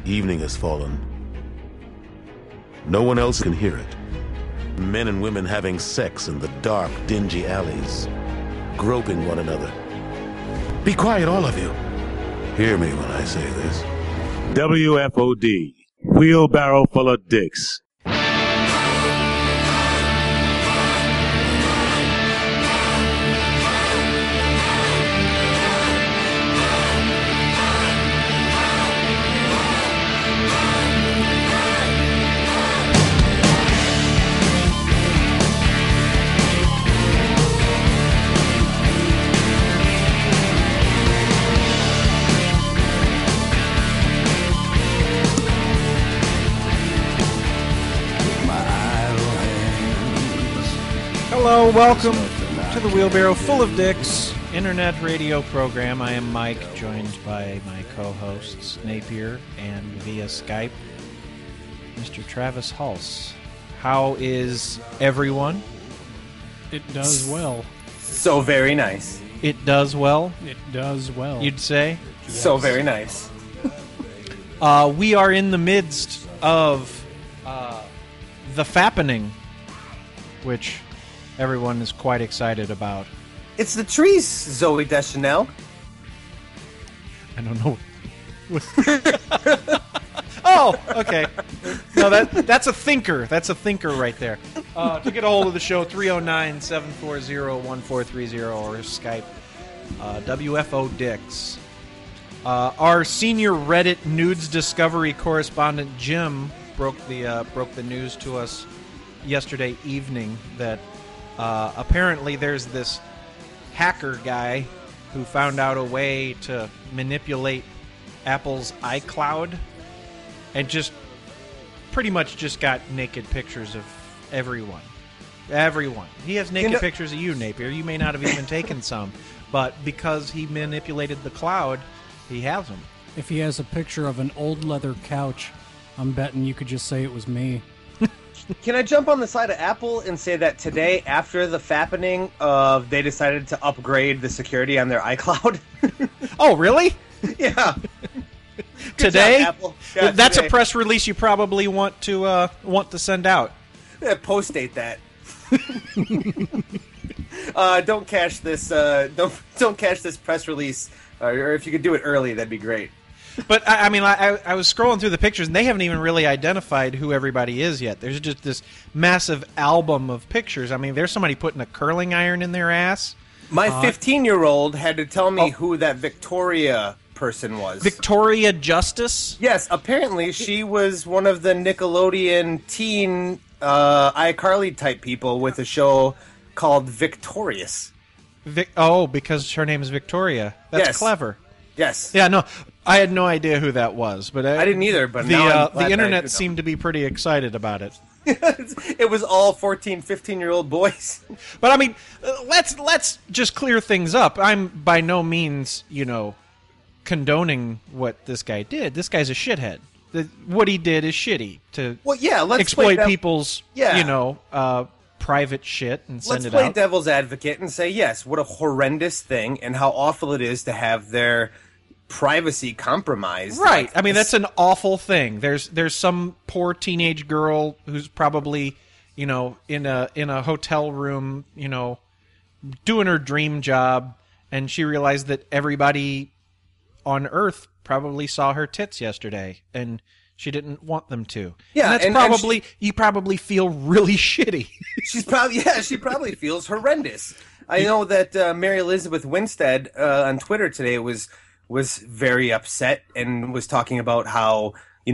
Evening has fallen. No one else can hear it. Men and women having sex in the dark, dingy alleys, groping one another. Be quiet, all of you. Hear me when I say this. WFOD, wheelbarrow full of dicks. Hello, welcome to the Wheelbarrow Full of Dicks internet radio program. I am Mike, joined by my co-hosts Napier and via Skype, Mr. Travis Hulse. How is everyone? It does well. So very nice. It does well, It does well. you'd say? So very nice. We are in the midst of the Fappening, which everyone is quite excited about. It's the trees, Zoe Deschanel. I don't know. Oh, okay. No, that's a thinker. That's a thinker right there. To get a hold of the show, 309-740-1430 or Skype, WFO Dicks. Our senior Reddit nudes discovery correspondent Jim broke the news to us yesterday evening that apparently there's this hacker guy who found out a way to manipulate Apple's iCloud and just pretty much just got naked pictures of everyone. Everyone. He has naked pictures of you, Napier. You may not have even taken some, but because he manipulated the cloud, he has them. If he has a picture of an old leather couch, I'm betting you could just say it was me. Can I jump on the side of Apple and say that today, after the fappening, they decided to upgrade the security on their iCloud? Oh, really? Yeah. Today? Job, Apple. Yeah, that's today. a press release you probably want to send out. Yeah, post date that. Don't cash this. Don't cash this press release. Or if you could do it early, that'd be great. But, I mean, I was scrolling through the pictures, and they haven't even really identified who everybody is yet. There's just this massive album of pictures. I mean, there's somebody putting a curling iron in their ass. My 15-year-old had to tell me who that Victoria person was. Victoria Justice? Yes, apparently she was one of the Nickelodeon teen iCarly type people with a show called Victorious. Because her name is Victoria. That's Yes. clever. Yes. Yeah, no, I had no idea who that was, but I didn't either, but now I'm glad the that I internet do know. seemed to be pretty excited about it. It was all 14, 15-year-old boys. But I mean, let's just clear things up. I'm by no means, condoning what this guy did. This guy's a shithead. What he did is shitty to Well, yeah, let's exploit people's, Yeah. private shit and send Let's it play out. devil's advocate and say, yes, what a horrendous thing and how awful it is to have their privacy compromised. Right. I mean, that's an awful thing. There's some poor teenage girl who's probably, in a hotel room, doing her dream job, and she realized that everybody on Earth probably saw her tits yesterday, and she didn't want them to. Yeah, and that's you probably feel really shitty. She probably feels horrendous. I know that Mary Elizabeth Winstead on Twitter today was very upset and was talking about how,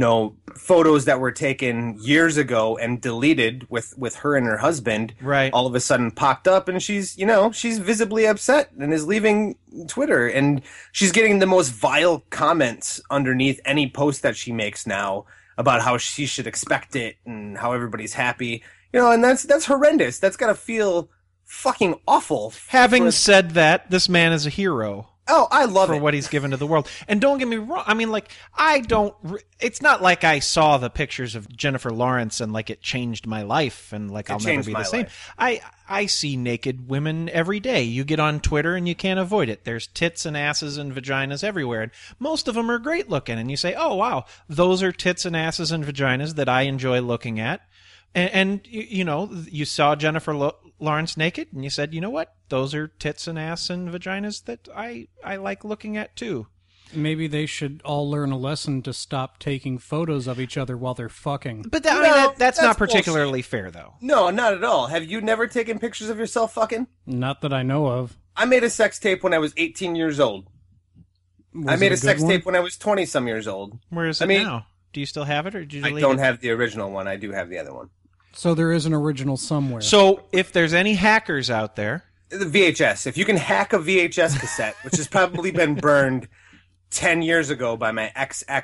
photos that were taken years ago and deleted with her and her husband, right, all of a sudden popped up, and she's visibly upset and is leaving Twitter, and she's getting the most vile comments underneath any post that she makes now about how she should expect it and how everybody's happy. And that's horrendous. That's got to feel fucking awful. Having said that, this man is a hero. Oh, I love for it. what he's given to the world. And don't get me wrong. I mean, like, it's not like I saw the pictures of Jennifer Lawrence and like it changed my life and like I'll never changed be my the same. life. I see naked women every day. You get on Twitter and you can't avoid it. There's tits and asses and vaginas everywhere. And most of them are great looking. And you say, oh, wow, those are tits and asses and vaginas that I enjoy looking at. And you know, you saw Jennifer Lawrence naked, and you said, you know what? Those are tits and ass and vaginas that I like looking at too. Maybe they should all learn a lesson to stop taking photos of each other while they're fucking. But that's not particularly fair, though. No, not at all. Have you never taken pictures of yourself fucking? Not that I know of. I made a sex tape when I was 18 years old. I made a sex tape when I was 20-some years old. Where is it now? Do you still have it, or did you delete it? I don't have the original one. I do have the other one. So there is an original somewhere. So if there's any hackers out there... The VHS. If you can hack a VHS cassette, which has probably been burned 10 years ago by my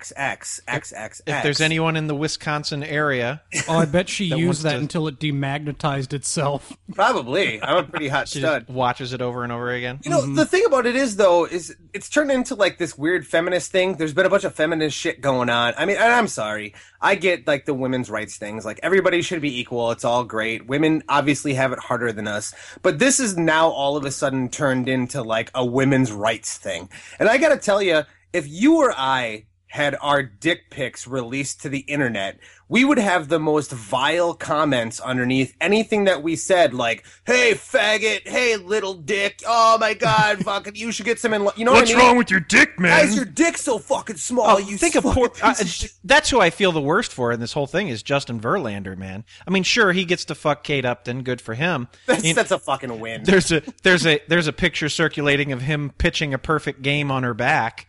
XXX. If there's anyone in the Wisconsin area... Oh, I bet she used that until it demagnetized itself. Probably. I'm a pretty hot stud. Just watches it over and over again. You know, the thing about it is, though, is it's turned into, like, this weird feminist thing. There's been a bunch of feminist shit going on. I mean, and I'm sorry. I get, like, the women's rights things. Like, everybody should be equal. It's all great. Women obviously have it harder than us. But this is now all of a sudden turned into, like, a women's rights thing. And I gotta tell you, if you or I had our dick pics released to the internet, we would have the most vile comments underneath anything that we said, like, hey, faggot, hey, little dick, oh my god, fucking, you should get some in, you know what I mean? What's wrong with your dick, man? Why is your dick so fucking small, you think of fucking poor, piece of shit? That's who I feel the worst for in this whole thing is Justin Verlander, man. I mean, sure, he gets to fuck Kate Upton, good for him. That's a fucking win. There's a picture circulating of him pitching a perfect game on her back.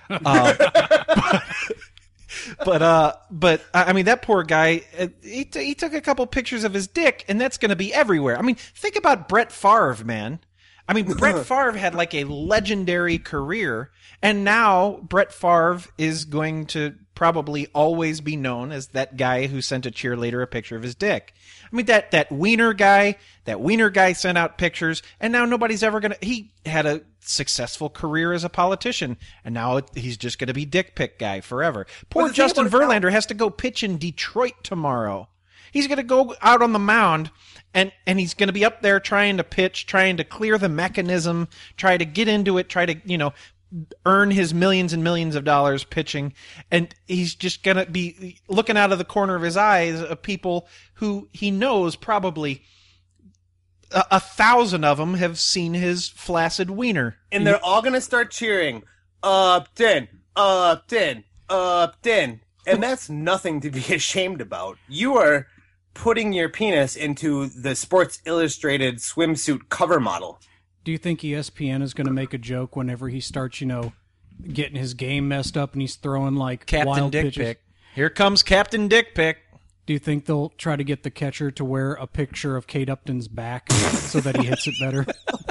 But I mean, that poor guy, he took a couple pictures of his dick, and that's going to be everywhere. I mean, think about Brett Favre, man. I mean, Brett Favre had like a legendary career, and now Brett Favre is going to probably always be known as that guy who sent a cheerleader a picture of his dick. I mean, that wiener guy sent out pictures, and now nobody's ever going to... He had a successful career as a politician, and now he's just going to be dick pic guy forever. Poor Justin Verlander has to go pitch in Detroit tomorrow. He's going to go out on the mound, and he's going to be up there trying to pitch, trying to clear the mechanism, try to get into it, try to, earn his millions and millions of dollars pitching, and he's just going to be looking out of the corner of his eyes of people who he knows probably 1,000 of them have seen his flaccid wiener. And they're all going to start cheering, Upton, Upton, Upton. And that's nothing to be ashamed about. You are putting your penis into the Sports Illustrated swimsuit cover model. Do you think ESPN is going to make a joke whenever he starts, getting his game messed up and he's throwing like Captain wild Dick pitches? Pic. Here comes Captain Dick Pic. Do you think they'll try to get the catcher to wear a picture of Kate Upton's back so that he hits it better?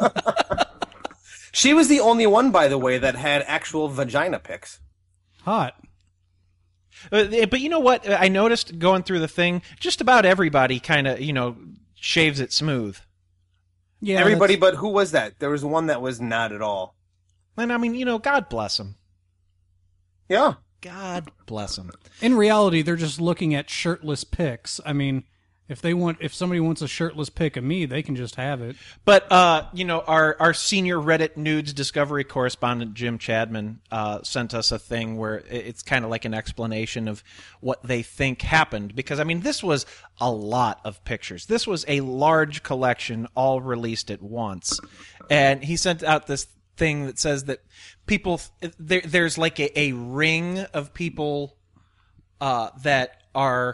She was the only one, by the way, that had actual vagina pics. Hot. But you know what? I noticed going through the thing, just about everybody kind of, shaves it smooth. Yeah, everybody, but who was that? There was one that was not at all. And I mean, God bless him. Yeah. God bless him. In reality, they're just looking at shirtless pics. I mean, if somebody wants a shirtless pic of me, they can just have it. But our senior Reddit nudes discovery correspondent Jim Chadman sent us a thing where it's kind of like an explanation of what they think happened, because I mean, this was a lot of pictures. This was a large collection, all released at once, and he sent out this thing that says that people there's like a ring of people that are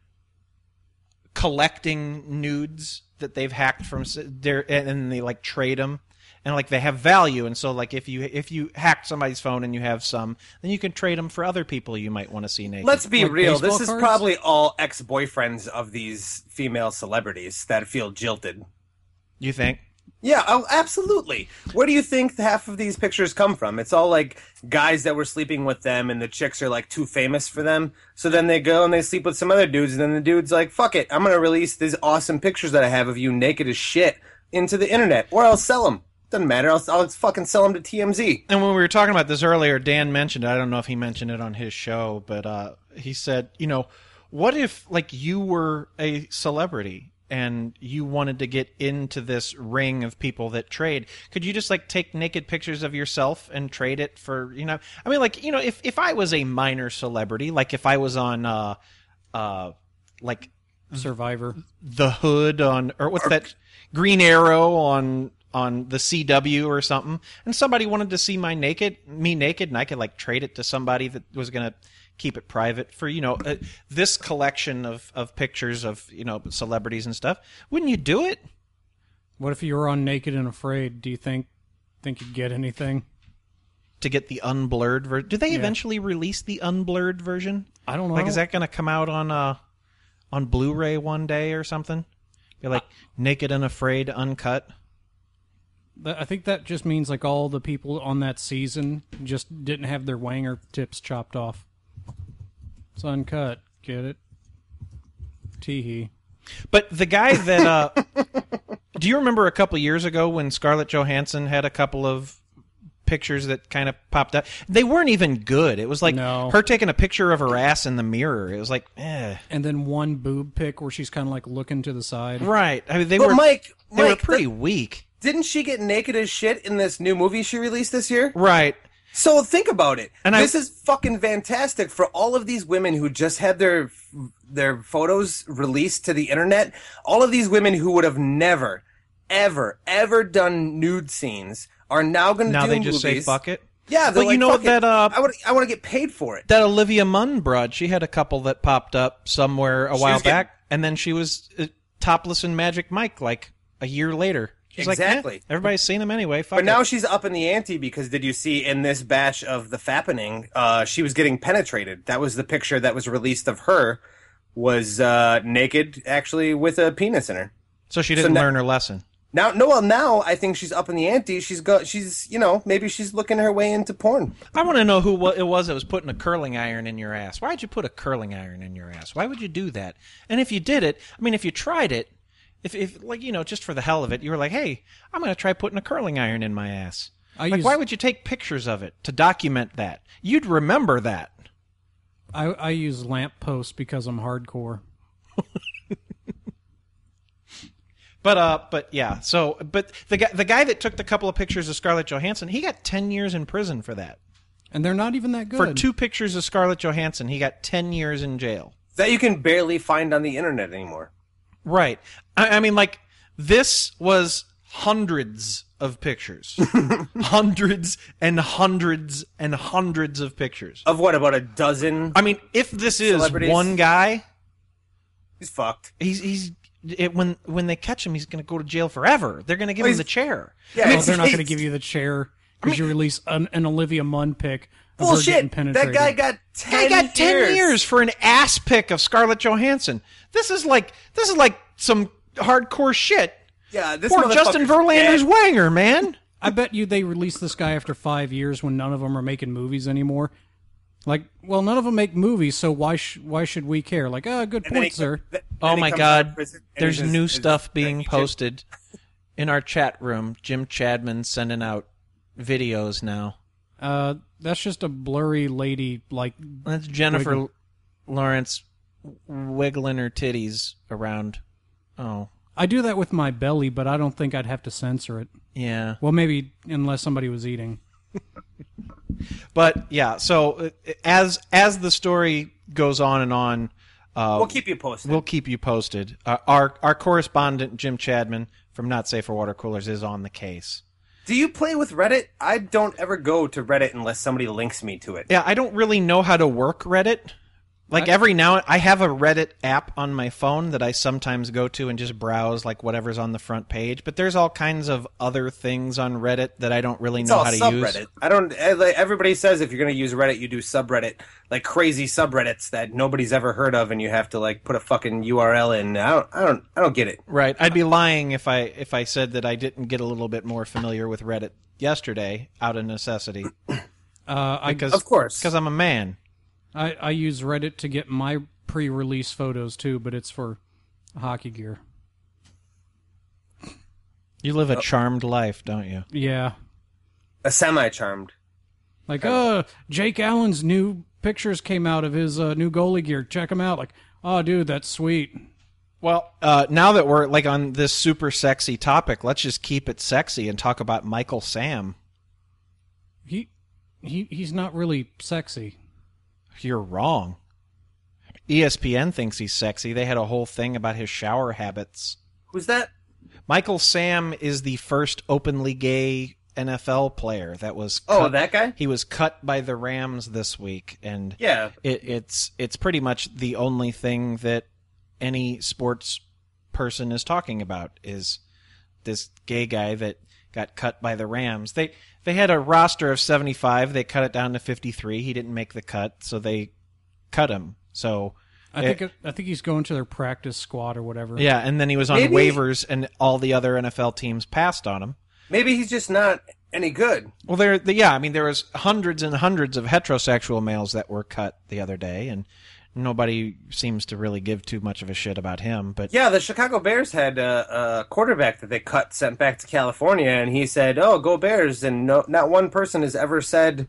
collecting nudes that they've hacked from there, and they like trade them, and like they have value, and so like if you hacked somebody's phone and you have some, then you can trade them for other people you might want to see naked. Let's be like real. This baseball is cards? probably all ex-boyfriends of these female celebrities that feel jilted. You think? Yeah, oh, absolutely. Where do you think half of these pictures come from? It's all like guys that were sleeping with them, and the chicks are like too famous for them. So then they go and they sleep with some other dudes, and then the dude's like, fuck it, I'm going to release these awesome pictures that I have of you naked as shit into the internet, or I'll sell them. Doesn't matter. I'll fucking sell them to TMZ. And when we were talking about this earlier, Dan mentioned it. I don't know if he mentioned it on his show, but he said, what if like you were a celebrity and you wanted to get into this ring of people that trade? Could you just like take naked pictures of yourself and trade it for, I mean, like, if I was a minor celebrity, like if I was on like Survivor, The Hood or what's that, Green Arrow on the CW or something, and somebody wanted to see me naked, and I could like trade it to somebody that was going to keep it private for, this collection of pictures of, celebrities and stuff. Wouldn't you do it? what if you were on Naked and Afraid? Do you think you'd get anything? To get the unblurred version? Do they eventually release the unblurred version? I don't know. Like, is that going to come out on Blu-ray one day or something? Be like Naked and Afraid uncut? I think that just means like all the people on that season just didn't have their wanger tips chopped off. It's uncut. Get it? Teehee. But the guy that... do you remember a couple years ago when Scarlett Johansson had a couple of pictures that kind of popped up? They weren't even good. It was like her taking a picture of her ass in the mirror. It was like, eh. And then one boob pic where she's kind of like looking to the side. Right. I mean, they But were Mike, pretty weak. Didn't she get naked as shit in this new movie she released this year? Right. So think about it. And this is fucking fantastic for all of these women who just had their photos released to the internet. All of these women who would have never, ever done nude scenes are now going to do Now they movies. just say fuck it? Yeah, they're Well, you like, know fuck it. that I want to get paid for it. that Olivia Munn broad, she had a couple that popped up somewhere a while was getting- back, and then she was topless in Magic Mike like a year later. She's Exactly. like, everybody's seen them anyway. Fuck But now it. she's up in the ante because did you see in this batch of the fappening, she was getting penetrated. That was the picture that was released of her, was naked, actually, with a penis in her. So she didn't now- learn her lesson. Now I think she's up in the ante. She's maybe she's looking her way into porn. I want to know who it was that was putting a curling iron in your ass. Why'd you put a curling iron in your ass? Why would you do that? And if you did it, I mean, if you tried it, if like, just for the hell of it, you were like, hey, I'm going to try putting a curling iron in my ass. Why would you take pictures of it to document that? You'd remember that. I use lampposts because I'm hardcore. But yeah. So, but the guy that took the couple of pictures of Scarlett Johansson, he got 10 years in prison for that. And they're not even that good. For 2 pictures of Scarlett Johansson, he got 10 years in jail. That you can barely find on the internet anymore. Right. I mean, like, this was hundreds of pictures. Hundreds and hundreds and hundreds of pictures. Of what, about a dozen? I mean, if this is Celebrities? one guy, He's fucked. when they catch him, he's going to go to jail forever. They're going to give him the chair. Yeah, Well, they're not going to give you the chair because you release an Olivia Munn pic of her getting Bullshit. penetrated. That guy got 10 Guy got 10 years for an ass pic of Scarlett Johansson. This is like some hardcore shit. Yeah, this Poor Justin motherfucker's Verlander's dead. wanger, man. I bet you they released this guy after 5 years when none of them are making movies anymore. Like, well, none of them make movies, so why should we care? Like, good And then point, sir. Oh he my comes out of God. prison and There's he's new just- stuff being Egypt. posted in our chat room. Jim Chadman sending out videos now. That's just a blurry lady, like, That's Jennifer Wiggle. Lawrence wiggling her titties around. Oh, I do that with my belly, but I don't think I'd have to censor it. yeah. Well, maybe unless somebody was eating. But yeah, so as the story goes on and on, We'll keep you posted. we'll keep you posted. Our correspondent Jim Chadman from Not Safe for Water Coolers is on the case. Do you play with Reddit? I don't ever go to Reddit unless somebody links me to it. Yeah, I don't really know how to work Reddit. Like every now I have a Reddit app on my phone that I sometimes go to and just browse like whatever's on the front page. But there's all kinds of other things on Reddit that I don't really It's know all how to subreddit. use. I don't. Everybody says if you're going to use Reddit, you do subreddit, like crazy subreddits that nobody's ever heard of, and you have to like put a fucking URL in. I don't get it. Right. I'd be lying if I said that I didn't get a little bit more familiar with Reddit yesterday out of necessity. Of course. Because I'm a man. I use Reddit to get my pre-release photos too, but it's for hockey gear. You live a charmed life, don't you? Yeah. A semi-charmed. Like, Jake Allen's new pictures came out of his new goalie gear. Check him out. Like, oh, dude, that's sweet. Well, now that we're like on this super sexy topic, let's just keep it sexy and talk about Michael Sam. He's not really sexy. You're wrong. ESPN thinks he's sexy. They had a whole thing about his shower habits. Who's that? Michael Sam is the first openly gay NFL player that was cut. Oh, that guy? He was cut by the Rams this week, and Yeah. it's pretty much the only thing that any sports person is talking about is this gay guy that got cut by the Rams. They had a roster of 75. They cut it down to 53. He didn't make the cut, so they cut him. So I think he's going to their practice squad or whatever. yeah, and then he was on Maybe- waivers, and all the other NFL teams passed on him. Maybe he's just not any good. Well, there was hundreds and hundreds of heterosexual males that were cut the other day, and nobody seems to really give too much of a shit about him. But Yeah, the Chicago Bears had a quarterback that they cut, sent back to California, and he said, "Oh, go Bears!" And not one person has ever said,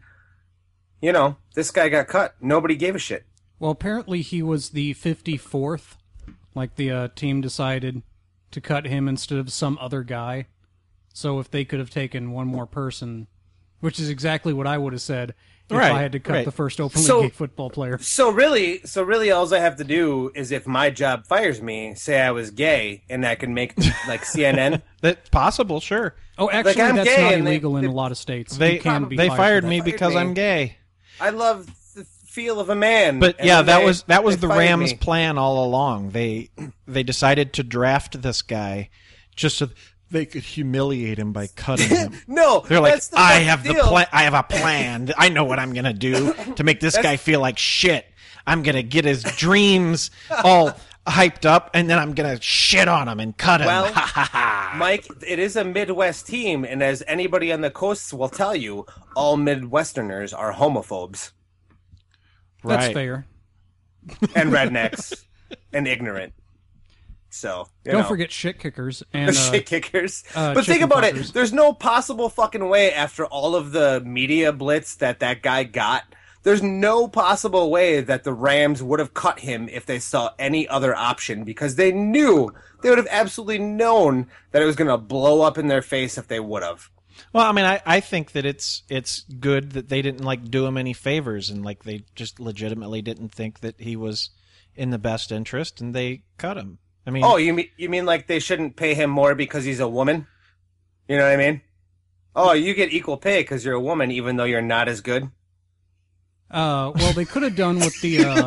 this guy got cut. Nobody gave a shit. Well, apparently he was the 54th. Like the team decided to cut him instead of some other guy. So if they could have taken one more person, which is exactly what I would have said if Right, I had to cut right. the first openly So- gay football player. So really, all I have to do is, if my job fires me, say I was gay, and I can make like CNN. that's possible, sure. Oh, actually, I'm that's gay not and they- illegal in they- a lot of states. They You can be they fired for me that. because me. I'm gay. I love the feel of a man. But and yeah, then that was they the fired Rams' me. plan all along. They decided to draft this guy just so they could humiliate him by cutting him. No, They're like, that's the I fucking have the deal. plan. I have a plan. I know what I'm gonna do to make this guy feel like shit. I'm gonna get his dreams all hyped up, and then I'm gonna shit on him and cut him. Well, Mike, it is a Midwest team, and as anybody on the coasts will tell you, all Midwesterners are homophobes That's Right. fair. and rednecks and ignorant. So Don't forget shit kickers and the shit kickers. But think chicken about fuckers. it. There's no possible fucking way after all of the media blitz that guy got. There's no possible way that the Rams would have cut him if they saw any other option, because they would have absolutely known that it was going to blow up in their face if they would have. Well, I mean, I think that it's good that they didn't do him any favors, and they just legitimately didn't think that he was in the best interest, and they cut him. I mean, Oh, you mean like they shouldn't pay him more because he's a woman? You know what I mean? Oh, you get equal pay because you're a woman, even though you're not as good. well, they could have done what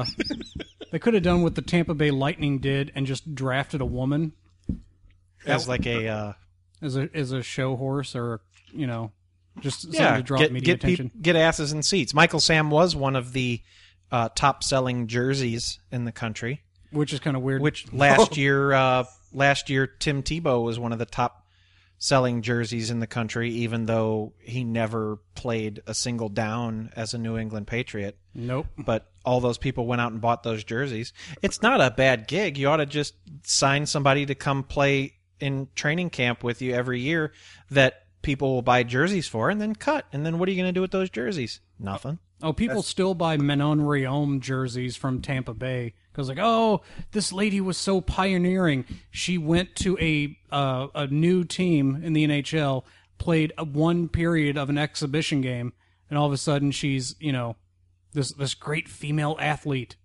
the Tampa Bay Lightning did and just drafted a woman as like a as a show horse, or just something to draw media attention. Get asses in seats. Michael Sam was one of the top selling jerseys in the country. Which is kind of weird. Which last year Tim Tebow was one of the top selling jerseys in the country, even though he never played a single down as a New England Patriot. Nope. But all those people went out and bought those jerseys. It's not a bad gig. You ought to just sign somebody to come play in training camp with you every year that people will buy jerseys for, and then cut. And then what are you going to do with those jerseys? Nothing. Oh, people still buy Menon Rhéaume jerseys from Tampa Bay because, oh, this lady was so pioneering. She went to a new team in the NHL, played one period of an exhibition game, and all of a sudden she's, this great female athlete.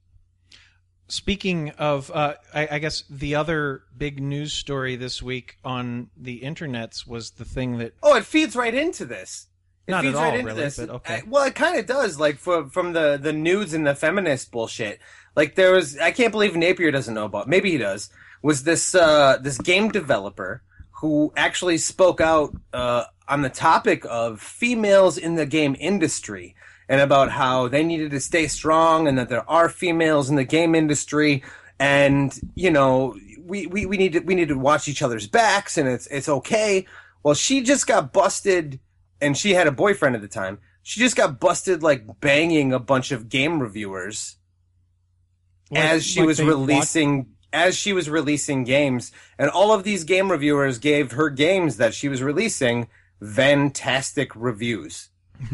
Speaking of, I guess the other big news story this week on the internets was the thing that... Oh, it feeds right into this. It Not feeds at all, right into really, this. but okay. Well, it kind of does. From the nudes and the feminist bullshit. There was, I can't believe Napier doesn't know about. Maybe he does. Was this this game developer who actually spoke out on the topic of females in the game industry and about how they needed to stay strong and that there are females in the game industry, and we need to watch each other's backs, and it's okay. Well, she just got busted. And she had a boyfriend at the time. She just got busted banging a bunch of game reviewers as she was releasing as she was releasing games, and all of these game reviewers gave her games that she was releasing fantastic reviews.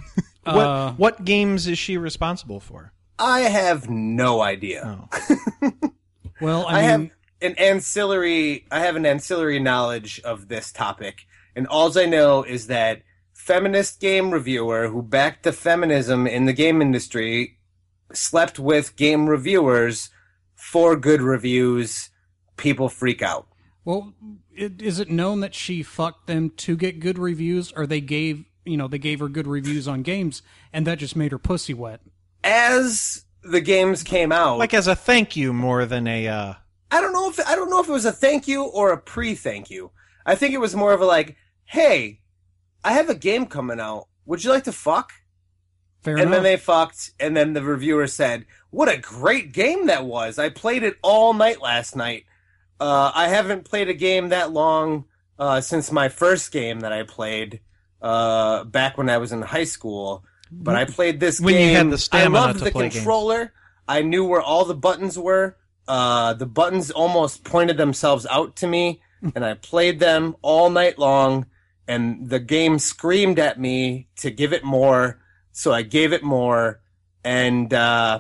What games is she responsible for? I have no idea. Oh. Well, I have an ancillary knowledge of this topic, and all I know is that feminist game reviewer who backed the feminism in the game industry slept with game reviewers for good reviews. People freak out. Well, is it known that she fucked them to get good reviews, or they gave her good reviews on games, and that just made her pussy wet? As the games came out, Like as a thank you more than a... I don't know if it was a thank you or a pre-thank you. I think it was more of a like, hey, I have a game coming out. Would you like to fuck? Fair And enough. then they fucked, and then the reviewer said, what a great game that was. I played it all night last night. I haven't played a game that long since my first game that I played back when I was in high school. But I played this When game. you had the stamina I loved to the play games. controller. I knew where all the buttons were. The buttons almost pointed themselves out to me, and I played them all night long, and the game screamed at me to give it more, so I gave it more, and,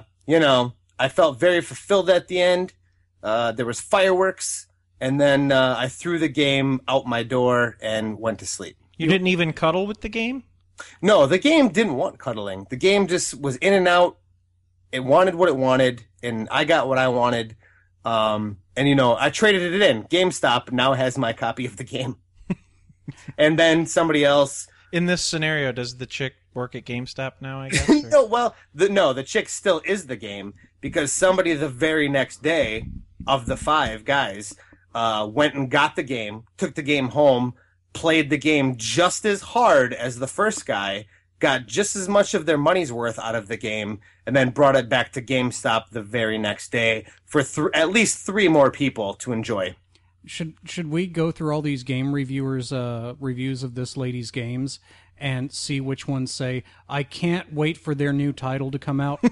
I felt very fulfilled at the end. There was fireworks, and then I threw the game out my door and went to sleep. You didn't even cuddle with the game? No, the game didn't want cuddling. The game just was in and out. It wanted what it wanted, and I got what I wanted. I traded it in. GameStop now has my copy of the game. And then somebody else. In this scenario, does the chick work at GameStop now, I guess? or- No, well, the chick still is the game because somebody the very next day of the 5 guys went and got the game, took the game home, played the game just as hard as the first guy, got just as much of their money's worth out of the game, and then brought it back to GameStop the very next day for at least 3 more people to enjoy. Should we go through all these game reviewers' reviews of this lady's games and see which ones say, I can't wait for their new title to come out?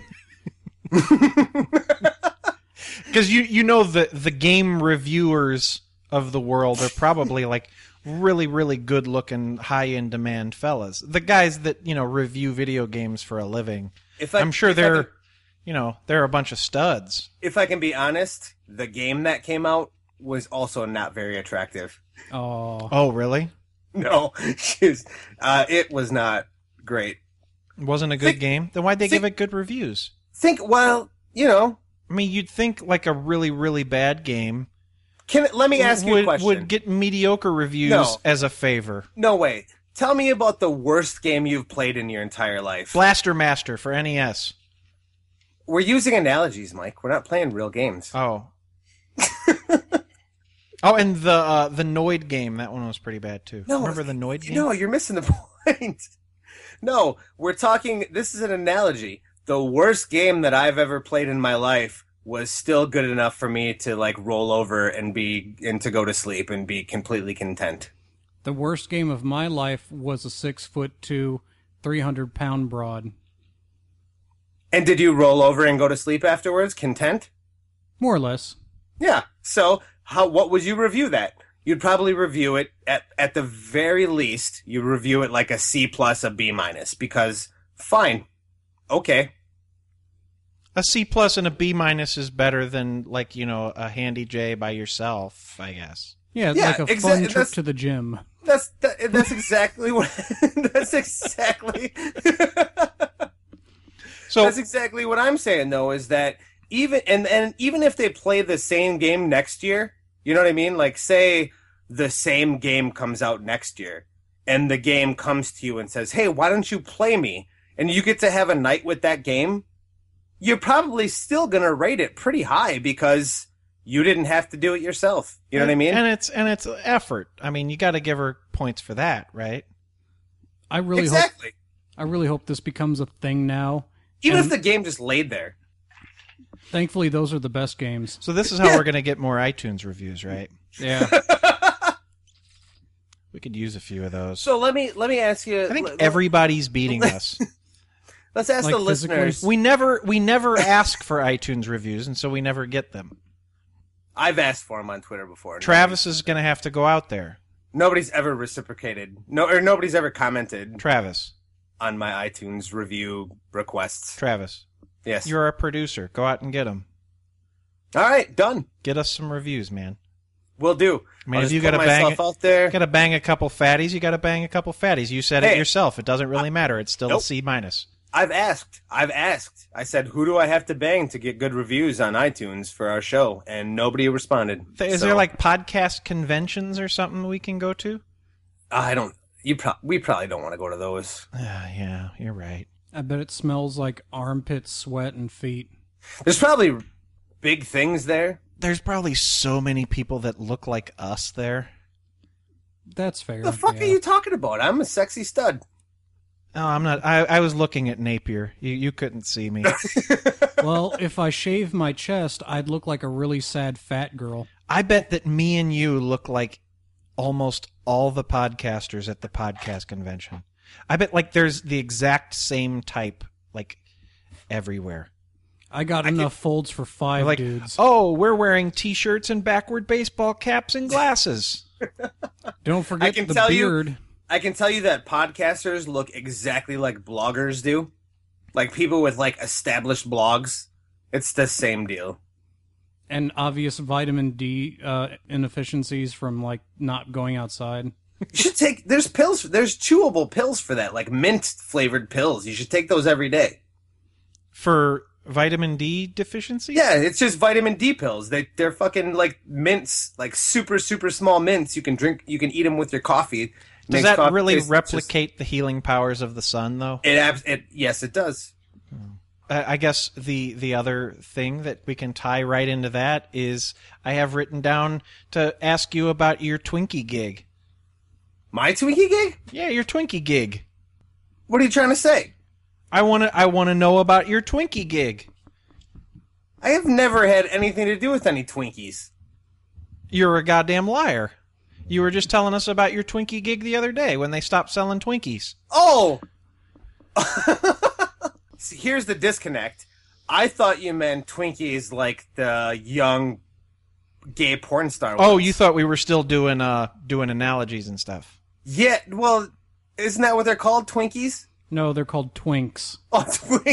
Because you know the game reviewers of the world are probably like really, really good looking, high in demand fellas. The guys that, review video games for a living. I'm sure they're a bunch of studs. If I can be honest, the game that came out was also not very attractive. Oh, really? No, it was not great. It wasn't a good game? Then why'd they give it good reviews? I mean, you'd think like a really, really bad game let me ask you a question. would get mediocre reviews as a favor. No way. Tell me about the worst game you've played in your entire life. Blaster Master for NES. We're using analogies, Mike. We're not playing real games. Oh. Oh, and the Noid game. That one was pretty bad too. No, remember the Noid game? No, you're missing the point. No, we're talking. This is an analogy. The worst game that I've ever played in my life was still good enough for me to like roll over and to go to sleep and be completely content. The worst game of my life was a 6'2", 300-pound broad. And did you roll over and go to sleep afterwards, content? More or less. Yeah. So what would you review that? You'd probably review it at the very least. You review it like a C+, a B-, because fine, okay. A C+ and a B- is better than like a handy J by yourself, I guess. Yeah, like a fun trip to the gym. That's exactly what. That's exactly. So that's exactly what I'm saying, though, is that even if they play the same game next year, you know what I mean? Like, say the same game comes out next year, and the game comes to you and says, "Hey, why don't you play me?" And you get to have a night with that game. You're probably still gonna rate it pretty high because you didn't have to do it yourself. You know what I mean? And it's effort. I mean, you got to give her points for that, right? I really hope this becomes a thing now. Even if the game just laid there. Thankfully, those are the best games. So this is how we're going to get more iTunes reviews, right? Yeah. We could use a few of those. So let me ask you. I think everybody's beating us. Let's ask Like the listeners. We never ask for iTunes reviews, and so we never get them. I've asked for them on Twitter before. Travis is going to have to go out there. Nobody's ever reciprocated. Nobody's ever commented Travis. on my iTunes review requests. Travis. Yes. You're our producer. Go out and get them. All right, done. Get us some reviews, man. Will do. I mean, I'll if just you put got to bang, myself out there. got to bang a couple fatties. You got to bang a couple fatties. You said it Hey, yourself. It doesn't really matter. It's still a nope. C minus. I've asked. I said, who do I have to bang to get good reviews on iTunes for our show? And nobody responded. Is there like podcast conventions or something we can go to? I don't. We probably don't want to go to those. Yeah, you're right. I bet it smells like armpit sweat and feet. There's probably big things there. There's probably so many people that look like us there. That's fair. What the fuck yeah. are you talking about? I'm a sexy stud. No, I'm not. I was looking at Napier. You couldn't see me. Well, if I shave my chest, I'd look like a really sad fat girl. I bet that me and you look like almost all the podcasters at the podcast convention. I bet like there's the exact same type like everywhere. I got enough folds for 5 Like, dudes. oh, we're wearing T-shirts and backward baseball caps and glasses. Don't forget can the tell you- beard. I can tell you that podcasters look exactly like bloggers do. Like people with like established blogs. It's the same deal. And obvious vitamin D inefficiencies from like not going outside. You should take. There's pills. There's chewable pills for that, like mint flavored pills. You should take those every day. For vitamin D deficiency? Yeah, it's just vitamin D pills. They're fucking like mints, like super small mints. You can drink. You can eat them with your coffee. Does Makes that coffee really taste replicate the healing powers of the sun, though? Yes, it does. I guess the other thing that we can tie right into that is I have written down to ask you about your Twinkie gig. My Twinkie gig? Yeah, your Twinkie gig. What are you trying to say? I want to know about your Twinkie gig. I have never had anything to do with any Twinkies. You're a goddamn liar. You were just telling us about your Twinkie gig the other day when they stopped selling Twinkies. Oh! See, here's the disconnect. I thought you meant Twinkies like the young gay porn star Oh, ones. you thought we were still doing analogies and stuff. Yeah, well, isn't that what they're called? Twinkies? No, they're called twinks. Oh,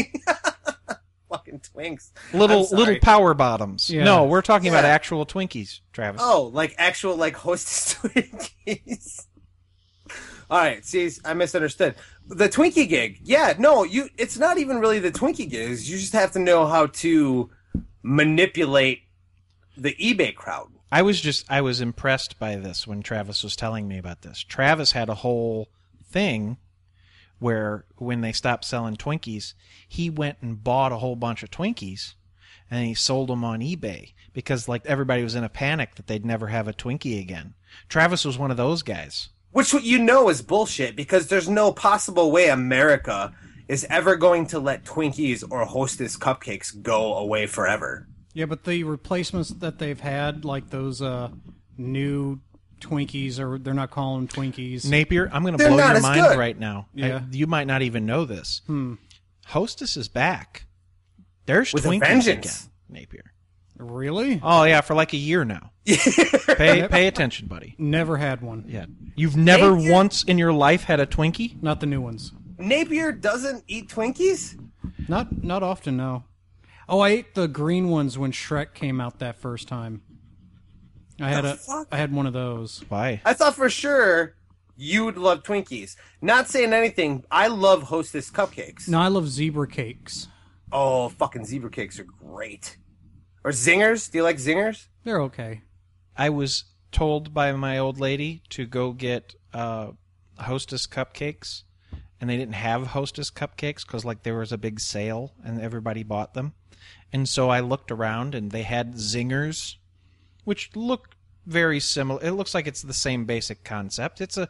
fucking Twinks. I'm Little sorry. power bottoms. Yeah. No, we're talking about Yeah. actual Twinkies, Travis. Oh, like actual like Hostess Twinkies. All right, see, I misunderstood. The Twinkie gig. Yeah, no, it's not even really the Twinkie gigs. You just have to know how to manipulate the eBay crowd. I was impressed by this when Travis was telling me about this. Travis had a whole thing where when they stopped selling Twinkies, he went and bought a whole bunch of Twinkies and he sold them on eBay because like everybody was in a panic that they'd never have a Twinkie again. Travis was one of those guys. Which you know is bullshit because there's no possible way America is ever going to let Twinkies or Hostess cupcakes go away forever. Yeah, but the replacements that they've had, like those new Twinkies, or they're not calling them Twinkies. Napier, I'm going to They're blow not your as mind good. right now. Yeah. You might not even know this. Hostess is back. There's With a Twinkies vengeance. again, Napier. Really? Oh yeah, for like a year now. Pay attention, buddy. Never had one. Yeah, you've never Napier- once in your life had a Twinkie? Not the new ones. Napier doesn't eat Twinkies? Not often, no. Oh, I ate the green ones when Shrek came out that first time. I had one of those. Why? I thought for sure you'd love Twinkies. Not saying anything, I love Hostess cupcakes. No, I love zebra cakes. Oh, fucking zebra cakes are great. Or zingers? Do you like zingers? They're okay. I was told by my old lady to go get Hostess cupcakes, and they didn't have Hostess cupcakes because like there was a big sale and everybody bought them. And so I looked around and they had zingers, which look very similar. It looks like it's the same basic concept. It's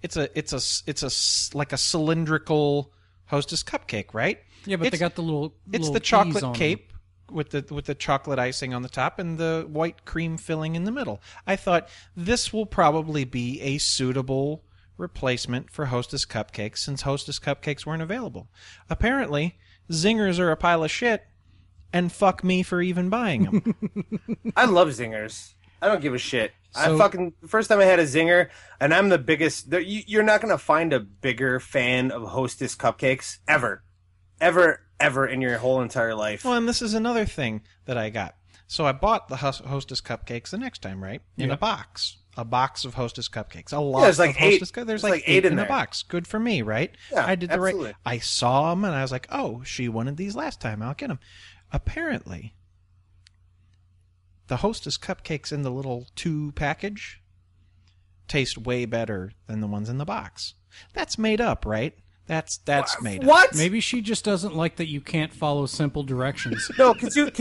like a cylindrical Hostess cupcake, right? Yeah, but they got the little. It's little the E's chocolate on cape with the chocolate icing on the top and the white cream filling in the middle. I thought this will probably be a suitable replacement for Hostess cupcakes since Hostess cupcakes weren't available. Apparently, zingers are a pile of shit, and fuck me for even buying them. I love zingers. I don't give a shit. So- First time I had a zinger, and I'm the biggest. You're not gonna find a bigger fan of Hostess cupcakes ever in your whole entire life. Well, and this is another thing that I got. So I bought the Hostess cupcakes the next time, right? In a box. A box of Hostess cupcakes. A lot there's like of Hostess eight- There's there's like like eight eight in in a there. box. Good for me, right? Yeah, I did the absolutely. right. I saw them and I was like, oh, she wanted these last time. I'll get them. Apparently, the Hostess cupcakes in the little 2 package taste way better than the ones in the box. That's made up, right? That's made up. What? Maybe she just doesn't like that you can't follow simple directions. No,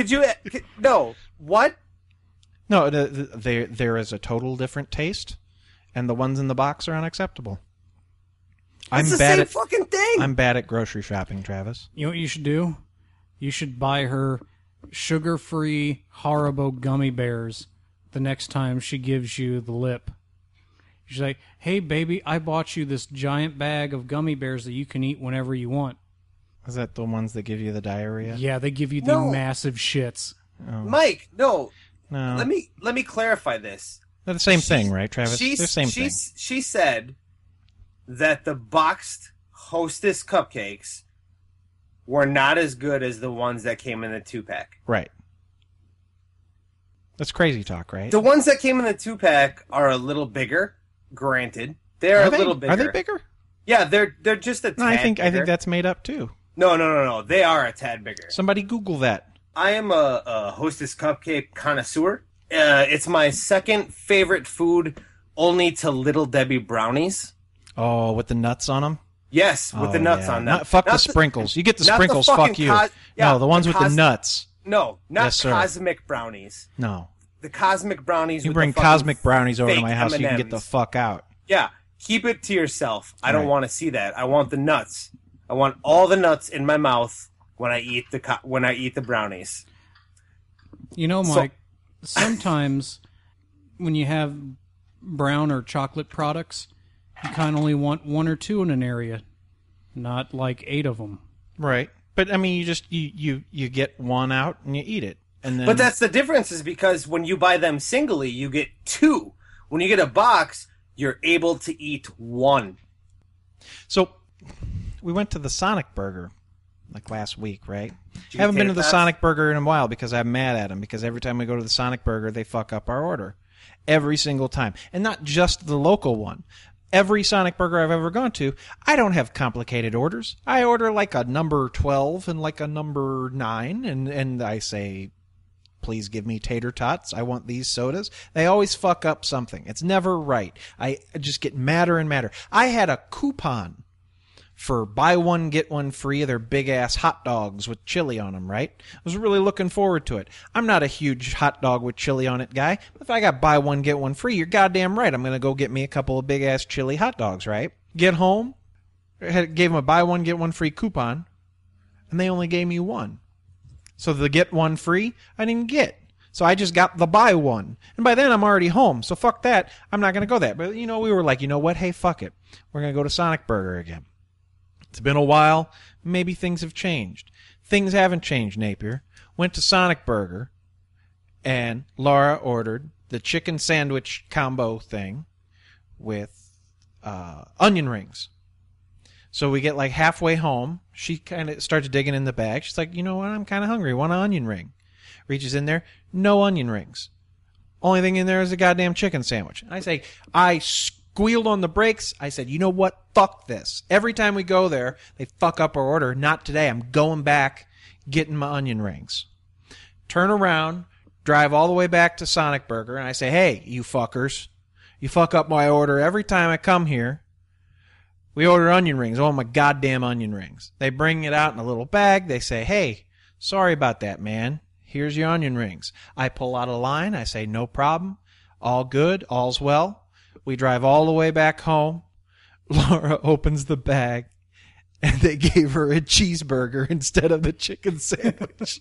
no, what? No, there is a total different taste, and the ones in the box are unacceptable. It's the same fucking thing. I'm bad at grocery shopping, Travis. You know what you should do? You should buy her sugar-free Haribo gummy bears the next time she gives you the lip. She's like, hey, baby, I bought you this giant bag of gummy bears that you can eat whenever you want. Is that the ones that give you the diarrhea? Yeah, they give you the No. massive shits. Mike, no. No. Let me clarify this. They're the same thing, right, Travis? They're the same thing. She said that the boxed Hostess cupcakes were not as good as the ones that came in the 2-pack. Right. That's crazy talk, right? The ones that came in the 2-pack are a little bigger. Granted, they're a little bigger. Are they bigger? Yeah, they're just a tad. No, I think bigger. that's made up too. No. They are a tad bigger. Somebody Google that. I am a Hostess cupcake connoisseur. It's my second favorite food, only to Little Debbie brownies. Oh, with the nuts on them? Yes, with the nuts on them. Fuck the sprinkles. You get the not sprinkles, the fuck fucking you. yeah, No, the ones with the nuts. No, not Yes, sir. cosmic brownies. No. The cosmic brownies. You with bring the fucking cosmic brownies over to fake my house, you can get M&Ms. the fuck out. Yeah, keep it to yourself. I don't Right. want to see that. I want the nuts. I want all the nuts in my mouth when I eat the brownies. You know, Mike, sometimes when you have brown or chocolate products, you kind of only want 1 or 2 in an area, not like 8 of them. Right. But I mean, you get one out and you eat it. And then But that's the difference, is because when you buy them singly, you get 2. When you get a box, you're able to eat 1. So we went to the Sonic Burger like last week, right? you Haven't get been to the tater tots? Sonic Burger in a while because I'm mad at them, because every time we go to the Sonic Burger, they fuck up our order. Every single time. And not just the local one. Every Sonic Burger I've ever gone to, I don't have complicated orders. I order like a number 12 and like a number 9, and I say, please give me tater tots. I want these sodas. They always fuck up something. It's never right. I just get madder and madder. I had a coupon for buy one, get one free of their big-ass hot dogs with chili on them, right? I was really looking forward to it. I'm not a huge hot dog with chili on it guy, but if I got buy one, get one free, you're goddamn right. I'm going to go get me a couple of big-ass chili hot dogs, right? Get home, gave them a buy one, get one free coupon, and they only gave me one. So the get one free, I didn't get. So I just got the buy one. And by then I'm already home. So fuck that. I'm not going to go there. But, we were like, you know what? Hey, fuck it. We're going to go to Sonic Burger again. It's been a while. Maybe things have changed. Things haven't changed, Napier. Went to Sonic Burger, and Laura ordered the chicken sandwich combo thing with onion rings. So we get like halfway home. She kind of starts digging in the bag. She's like, you know what? I'm kind of hungry. Want an onion ring? Reaches in there. No onion rings. Only thing in there is a goddamn chicken sandwich. I say, I squealed on the brakes. I said, you know what? Fuck this. Every time we go there, they fuck up our order. Not today. I'm going back, getting my onion rings. Turn around, drive all the way back to Sonic Burger, and I say, hey, you fuckers. You fuck up my order every time I come here. We order onion rings. Oh, my goddamn onion rings. They bring it out in a little bag. They say, hey, sorry about that, man. Here's your onion rings. I pull out a line. I say, no problem. All good. All's well. We drive all the way back home. Laura opens the bag, and they gave her a cheeseburger instead of the chicken sandwich.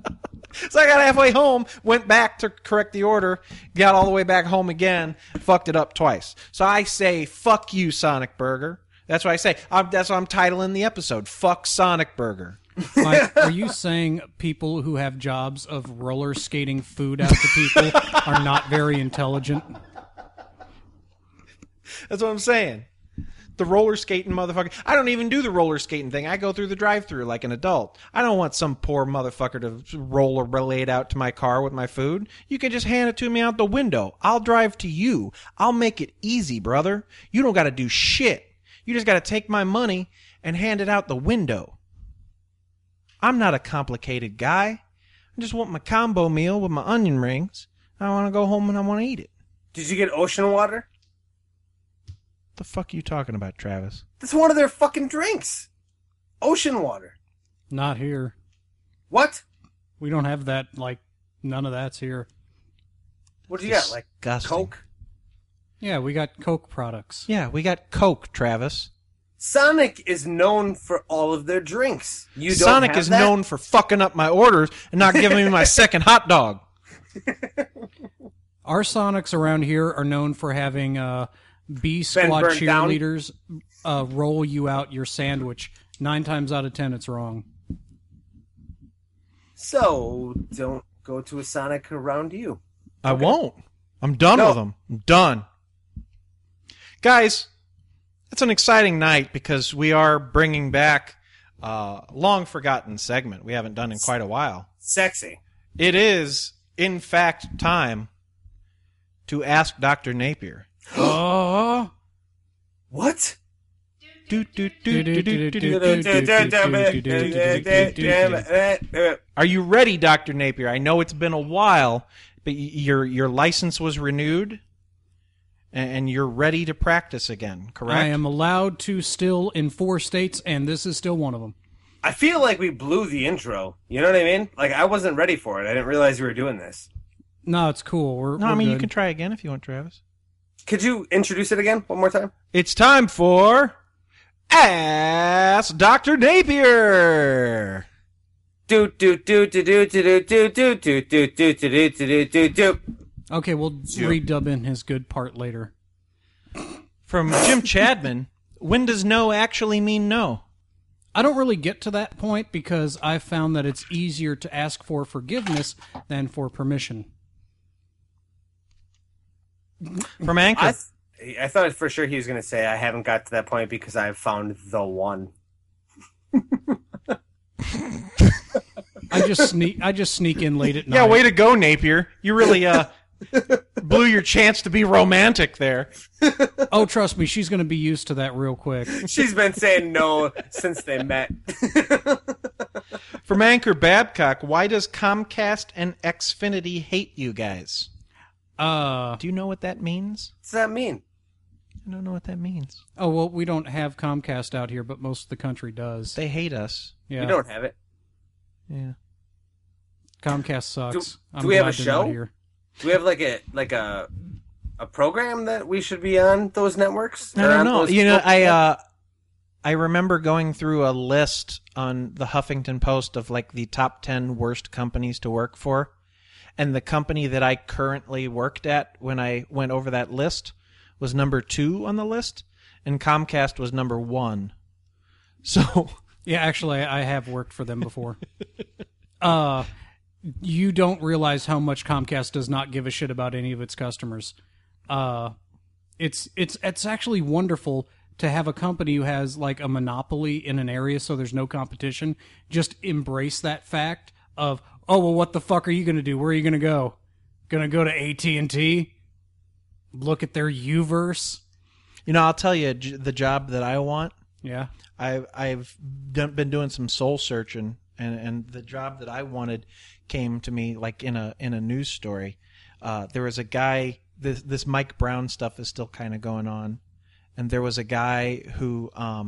So I got halfway home, went back to correct the order, got all the way back home again, fucked it up twice. So I say, fuck you, Sonic Burger. That's what I say. That's what I'm titling the episode. Fuck Sonic Burger. Mike, are you saying people who have jobs of roller skating food out to people are not very intelligent? That's what I'm saying. The roller skating motherfucker. I don't even do the roller skating thing. I go through the drive-thru like an adult. I don't want some poor motherfucker to roller blade out to my car with my food. You can just hand it to me out the window. I'll drive to you. I'll make it easy, brother. You don't got to do shit. You just got to take my money and hand it out the window. I'm not a complicated guy. I just want my combo meal with my onion rings. I want to go home and I want to eat it. Did you get ocean water? What the fuck are you talking about, Travis? That's one of their fucking drinks. Ocean water. Not here. What? We don't have that, like, none of that's here. What do you got? Like Disgusting. Coke? Yeah, we got Coke products. Yeah, we got Coke, Travis. Sonic is known for all of their drinks. You don't Sonic have is that? known for fucking up my orders and not giving me my second hot dog. Our Sonics around here are known for having B Squad burnt down? cheerleaders roll you out your sandwich. 9 times out of 10, it's wrong. So, don't go to a Sonic around you. I won't. I'm done No. with them. I'm done. Guys, it's an exciting night because we are bringing back a long-forgotten segment we haven't done in quite a while. Sexy. It is, in fact, time to ask Dr. Napier. Oh! What? Are you ready, Dr. Napier? I know it's been a while, but your license was renewed, and you're ready to practice again, correct? I am allowed to still in 4 states, and this is still one of them. I feel like we blew the intro. You know what I mean? Like, I wasn't ready for it. I didn't realize we were doing this. No, it's cool. We're I mean, you good. can try again if you want, Travis. Could you introduce it again one more time? It's time for Ask Dr. Napier. Do do do do do do do do do do do do do do do. Okay, we'll redub in his good part later. From Jim Chadman, when does no actually mean no? I don't really get to that point because I've found that it's easier to ask for forgiveness than for permission. From Anchor. I thought for sure he was going to say I haven't got to that point because I've found the one. I just sneak in late at night. Yeah, way to go, Napier. You really blew your chance to be romantic there. Oh, trust me, she's going to be used to that real quick. She's been saying no since they met. From Anchor Babcock, why does Comcast and Xfinity hate you guys? Do you know what that means? What's that mean? I don't know what that means. Oh, well, we don't have Comcast out here, but most of the country does. They hate us. Yeah. You don't have it. Yeah. Comcast sucks. Do we have a glad they're not show? here. Do we have like a program that we should be on those networks? I Or don't on know. those You know, folks? I remember going through a list on the Huffington Post of like the top 10 worst companies to work for. And the company that I currently worked at when I went over that list was number 2 on the list, and Comcast was number 1. So, Yeah, actually, I have worked for them before. You don't realize how much Comcast does not give a shit about any of its customers. It's actually wonderful to have a company who has like a monopoly in an area, so there's no competition. Just embrace that fact of, oh well, what the fuck are you gonna do? Where are you gonna go? Gonna go to AT&T? Look at their Uverse? you know, I'll tell you the job that I want. Yeah. I've been doing some soul searching, and the job that I wanted came to me like in a news story. There was a guy. This Mike Brown stuff is still kind of going on, and there was a guy who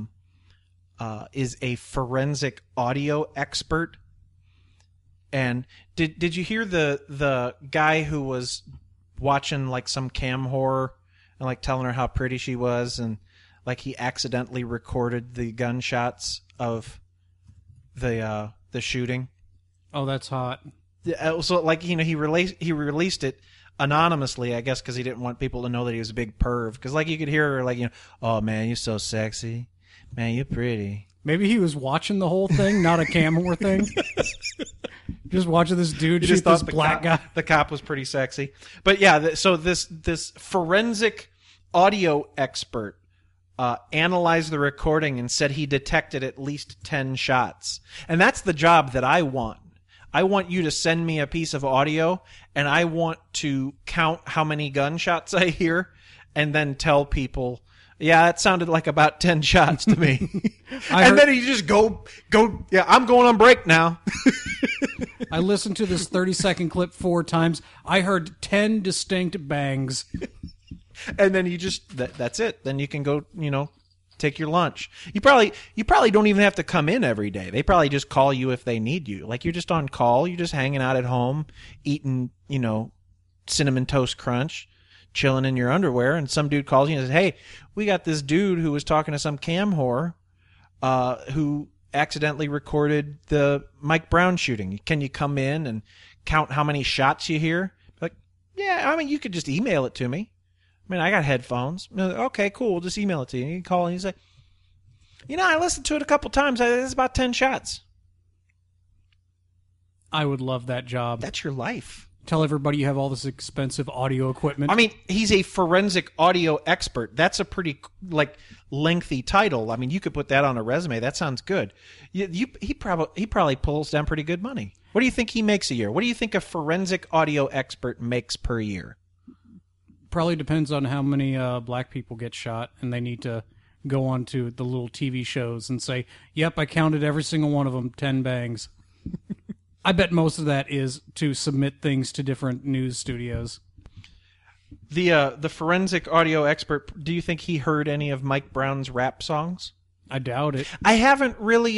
is a forensic audio expert. And did you hear the guy who was watching like some cam horror and like telling her how pretty she was, and like he accidentally recorded the gunshots of the shooting? Oh, that's hot. So like, you know, he released it anonymously, I guess, because he didn't want people to know that he was a big perv. Because like you could hear her like, you know, oh man, you're so sexy, man, you're pretty, Maybe he was watching the whole thing, not a Camor thing. Just watching this dude You shoot just thought this black guy. The cop was pretty sexy. But yeah, so this forensic audio expert analyzed the recording and said he detected at least 10 shots. And that's the job that I want. I want you to send me a piece of audio, and I want to count how many gunshots I hear, and then tell people, yeah, that sounded like about 10 shots to me. Then you just go, yeah, I'm going on break now. I listened to this 30-second clip 4 times. I heard 10 distinct bangs. And then you just, that's it. Then you can go, take your lunch. You probably don't even have to come in every day. They probably just call you if they need you. Like, you're just on call. You're just hanging out at home, eating, Cinnamon Toast Crunch, chilling in your underwear, and some dude calls you and says, hey, we got this dude who was talking to some cam whore who accidentally recorded the Mike Brown shooting. Can you come in and count how many shots you hear? Like, yeah, I mean, you could just email it to me. I mean, I got headphones. Okay, cool. We'll just email it to you. You can call and you say, I listened to it a couple times. It's about 10 shots. I would love that job. That's your life. Tell everybody you have all this expensive audio equipment. I mean, he's a forensic audio expert. That's a pretty, lengthy title. I mean, you could put that on a resume. That sounds good. He probably pulls down pretty good money. What do you think he makes a year? What do you think a forensic audio expert makes per year? Probably depends on how many black people get shot, and they need to go on to the little TV shows and say, yep, I counted every single one of them, 10 bangs. I bet most of that is to submit things to different news studios. The forensic audio expert, do you think he heard any of Mike Brown's rap songs? I doubt it. I haven't really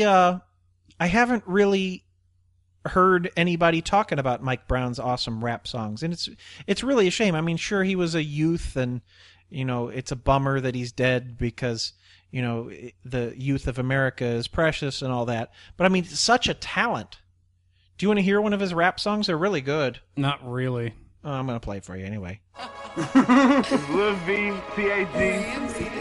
heard anybody talking about Mike Brown's awesome rap songs, and it's really a shame. I mean, sure, he was a youth, and it's a bummer that he's dead because the youth of America is precious and all that. But I mean, such a talent. Do you want to hear one of his rap songs? They're really good. Not really. Oh, I'm going to play it for you anyway. It's Lil V, T.A.G.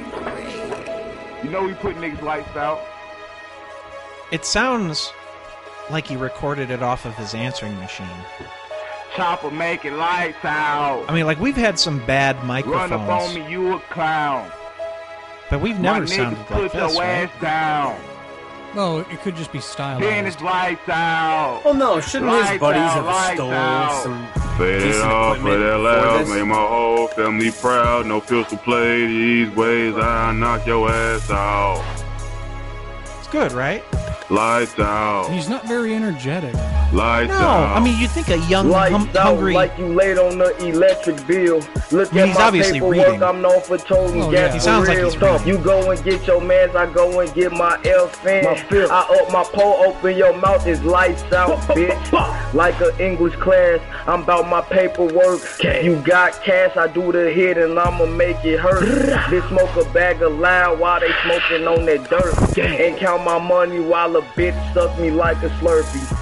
We put niggas' lights out. It sounds like he recorded it off of his answering machine. Chopper making lights out. I mean, we've had some bad microphones. Run up on me, you a clown. But we've never sounded like put this, your right? ass down. Well, it could just be stylized. Then it's lights out. Well, no, shouldn't his buddies have stole some Fade it decent off, equipment play that for loud, this? make my whole family proud. No pistol play these ways, I knock your ass out. It's good, right? Lights out. He's not very energetic. Lights No, out. I mean, you think a young, Lights out hungry... like you late on the electric bill. Look I mean, at he's my obviously paperwork, reading. I'm known for toting Oh, gas yeah. He for sounds like real. he's reading. You go and get your mans, I go and get my L-fan. I up my pole, open your mouth, it's lights out, bitch. Like an English class, I'm about my paperwork. You got cash, I do the hit and I'ma make it hurt. They smoke a bag of loud while they smoking on that dirt. And count my money while a bitch suck me like a Slurpee.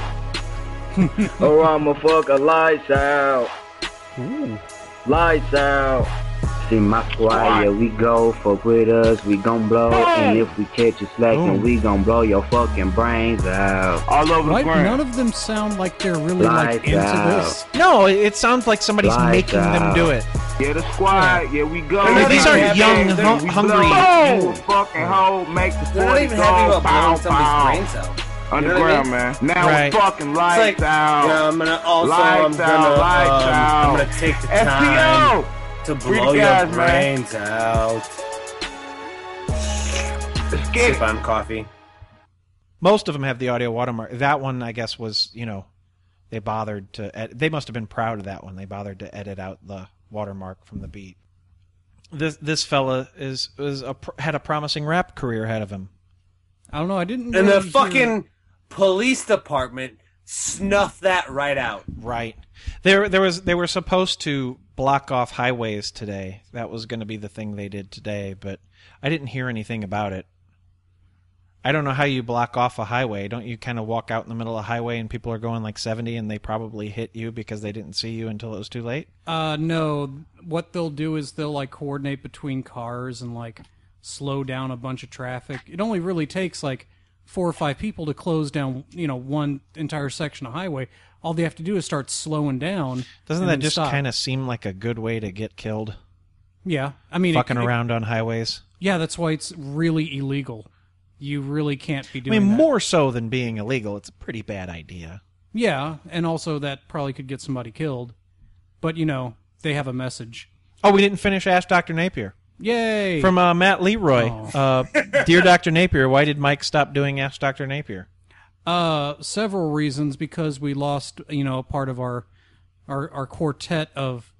Or I'ma fuck a lights out. Ooh. Lights out. See my squad, yeah, we go. Fuck with us, we gon' blow. And if we catch you slacking, we gon' blow your fucking brains out. All over Why the ground. none of them sound like they're really Lights into out. this? No, it sounds like somebody's Lights making them out. do it. Yeah, the squad, yeah, we go. I mean, these aren't Yeah, young, we hungry- blow. You a fucking hoe, make the They're not 40 even happy go about pow, blowing somebody's pow. brains out. Underground, You know man. Now Right. it's fucking It's lights like, out. yeah, I'm gonna also, Lights I'm gonna out. take the FTO! time to Free blow the your guys, man. brains out. Let's get Sip it. on coffee. Most of them have the audio watermark. That one, I guess, was, they bothered to... They must have been proud of that one. They bothered to edit out the watermark from the beat. This fella had a promising rap career ahead of him. I don't know. I didn't. And really the hear- fucking police department snuffed that right out. Right. They were supposed to block off highways today. That was going to be the thing they did today, but I didn't hear anything about it. I don't know how you block off a highway. Don't you kind of walk out in the middle of a highway and people are going like 70 and they probably hit you because they didn't see you until it was too late? No. What they'll do is they'll coordinate between cars and slow down a bunch of traffic. It only really takes like 4 or 5 people to close down, one entire section of highway. All they have to do is start slowing down. Doesn't and that then just stop. kind of seem like a good way to get killed? Yeah, I mean, Fucking around on highways. Yeah, that's why it's really illegal. You really can't be I doing mean, that. more so than being illegal. It's a pretty bad idea. Yeah, and also that probably could get somebody killed. But, they have a message. Oh, we didn't finish Ask Dr. Napier. Yay! From Matt Leroy. Dear Dr. Napier, why did Mike stop doing Ask Dr. Napier? Several reasons, because we lost, a part of our quartet of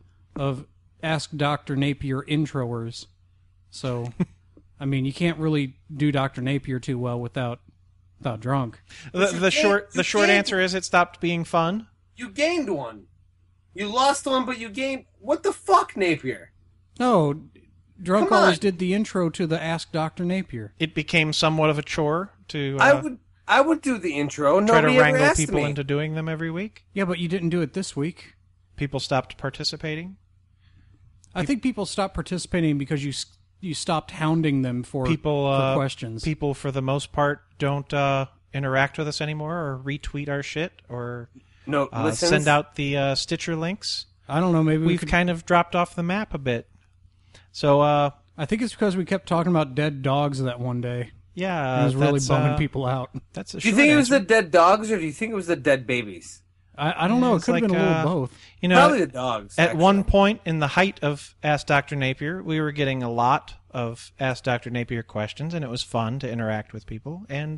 Ask Dr. Napier introers. So, I mean, you can't really do Dr. Napier too well without drunk. The short answer is it stopped being fun. You gained one. You lost one, but you gained... What the fuck, Napier? No, Drunk Come on. always did the intro to the Ask Dr. Napier. It became somewhat of a chore to I would do the intro. try to Nobody ever wrangle asked people me. into doing them every week. Yeah, but you didn't do it this week. People stopped participating. I think people stopped participating because you stopped hounding them for questions. People, for the most part, don't interact with us anymore or retweet our shit or No, listens. send out the Stitcher links. I don't know. Maybe We've could, kind of dropped off the map a bit. So, I think it's because we kept talking about dead dogs that one day. yeah, It was really that's, bumming people out. That's a Do you short think it was answer. the dead dogs, or do you think it was the dead babies? I don't know. It It's could have like, been a little both. You know, Probably the dogs. at actually. one point in the height of Ask Dr. Napier, we were getting a lot of Ask Dr. Napier questions, and it was fun to interact with people. And,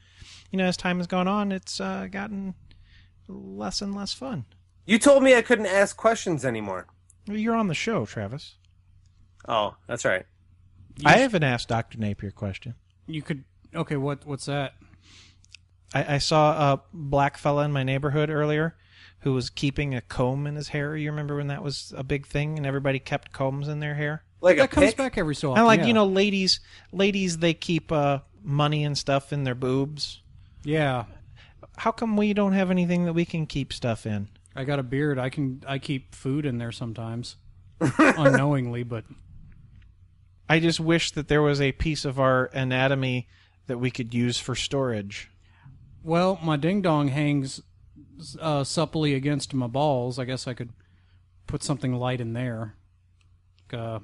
as time has gone on, it's gotten less and less fun. You told me I couldn't ask questions anymore. Well, you're on the show, Travis. Oh, that's right. I have an Ask Dr. Napier question. You could. Okay, what's that? I saw a black fella in my neighborhood earlier who was keeping a comb in his hair. You remember when that was a big thing and everybody kept combs in their hair? Like That a comes pick? back every so often. Kind of like, yeah. ladies, they keep money and stuff in their boobs. Yeah, How come we don't have anything that we can keep stuff in? I got a beard. I keep food in there sometimes, unknowingly, but I just wish that there was a piece of our anatomy that we could use for storage. well, my ding dong hangs supplely against my balls. I guess I could put something light in there, like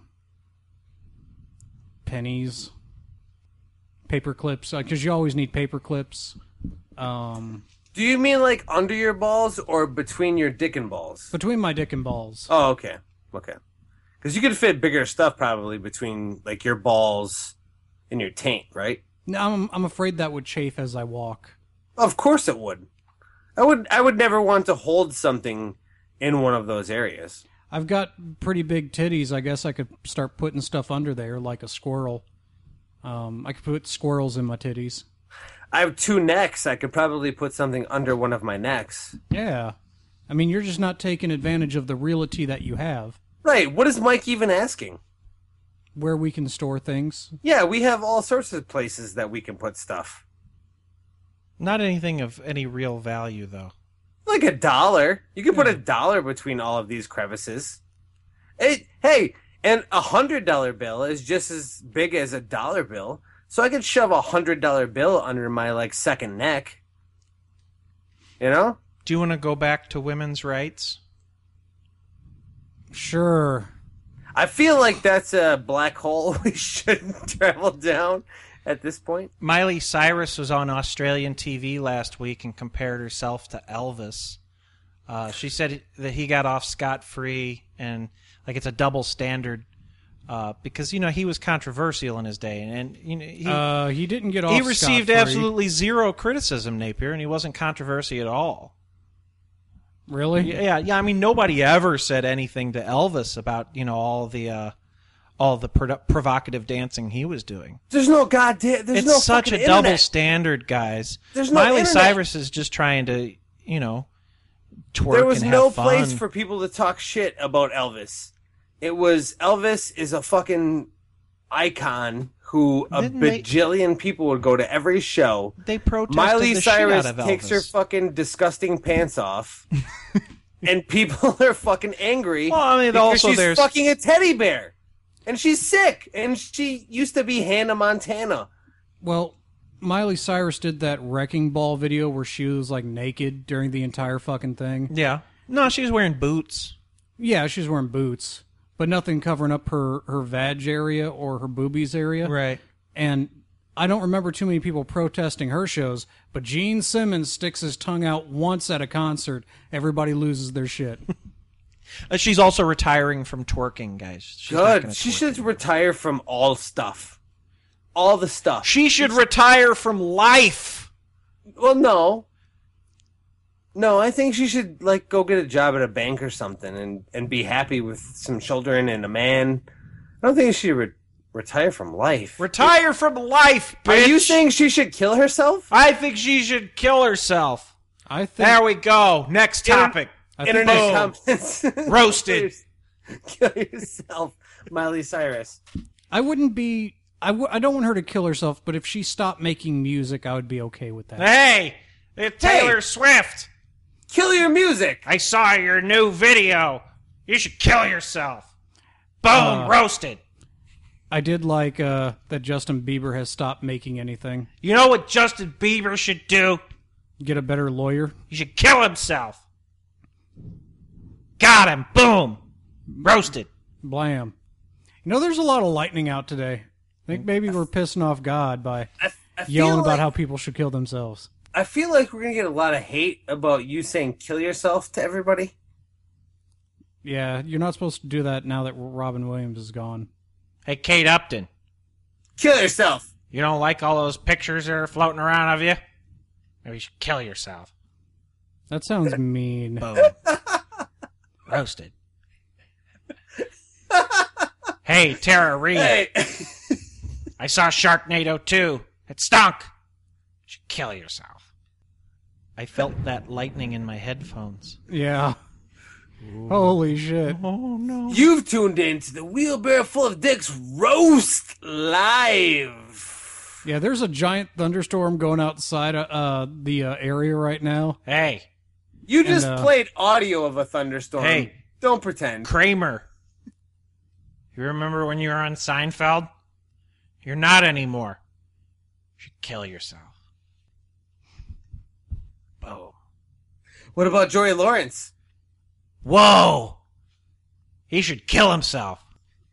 pennies, paper clips, because you always need paper clips. Do you mean like under your balls or between your dick and balls? Between my dick and balls. Oh, okay. Okay. Because you could fit bigger stuff probably between like your balls and your taint, right? No, I'm afraid that would chafe as I walk. Of course it would. I would never want to hold something in one of those areas. I've got pretty big titties. I guess I could start putting stuff under there like a squirrel. I could put squirrels in my titties. I have 2 necks. I could probably put something under one of my necks. Yeah. I mean, you're just not taking advantage of the realty that you have, Right. What is Mike even asking? where we can store things. Yeah, we have all sorts of places that we can put stuff. Not anything of any real value, though. Like $1. You can put $1 between all of these crevices. Hey, and $100 bill is just as big as $1 bill. So I could shove $100 bill under my second neck. You know? Do you want to go back to women's rights? Sure. I feel like that's a black hole we shouldn't travel down at this point. Miley Cyrus was on Australian TV last week and compared herself to Elvis. She said that he got off scot-free and it's a double standard because he was controversial in his day and He didn't get off. he received scot-free. absolutely zero criticism, Napier, and he wasn't controversial at all. Really? Yeah. I mean, nobody ever said anything to Elvis about all the provocative dancing he was doing. There's no goddamn. There's It's no such a fucking double internet. standard, guys. There's no Miley internet. Cyrus is just trying to, twerk There was and no have fun. place for people to talk shit about Elvis. It was Elvis is a fucking icon who a Didn't they- bajillion people would go to every show. They protested Miley the Cyrus shit out of takes her Elvis. fucking disgusting pants off, and people are fucking angry Well, I mean, because also she's there's- fucking a teddy bear. And she's sick. And she used to be Hannah Montana. Well, Miley Cyrus did that Wrecking Ball video where she was like naked during the entire fucking thing. Yeah. No, she was wearing boots. Yeah, she's wearing boots, but nothing covering up her vag area or her boobies area. Right. And I don't remember too many people protesting her shows, but Gene Simmons sticks his tongue out once at a concert. Everybody loses their shit. She's also retiring from twerking, guys. She's not Good. gonna She twerk should retire from all stuff. All the stuff. She should retire from life. Well, no. No, I think she should like go get a job at a bank or something and be happy with some children and a man. I don't think she should retire from life. Retire from life, bitch. Are you saying she should kill herself? I think she should kill herself. I think There we go. Next topic. Internet comments. Roasted. Kill yourself, Miley Cyrus. I wouldn't be. I don't want her to kill herself, but if she stopped making music, I would be okay with that. Hey, it's Taylor Hey. Swift. Kill your music. I saw your new video. You should kill yourself. Boom, roasted. I did like that Justin Bieber has stopped making anything. You know what Justin Bieber should do? Get a better lawyer. He should kill himself. Got him. Boom. Roasted. Blam. You know, there's a lot of lightning out today. I think maybe we're pissing off God by I feel yelling about like- how people should kill themselves. I feel like we're gonna get a lot of hate about you saying "kill yourself" to everybody. Yeah, you're not supposed to do that now that Robin Williams is gone. Hey, Kate Upton. Kill yourself. You don't like all those pictures that are floating around of you? Maybe you should kill yourself. That sounds mean. Boom. Roasted. Hey, Tara Reid. Hey. I saw Sharknado 2. It stunk. You should kill yourself. I felt that lightning in my headphones. Yeah. Holy shit. Oh, no. You've tuned in to the Wheelbarrow Full of Dicks Roast Live. Yeah, there's a giant thunderstorm going outside the area right now. Hey, You just And, played audio of a thunderstorm. Hey. Don't pretend. Kramer. You remember when you were on Seinfeld? You're not anymore. You should kill yourself. Boom. What about Joey Lawrence? Whoa! He should kill himself.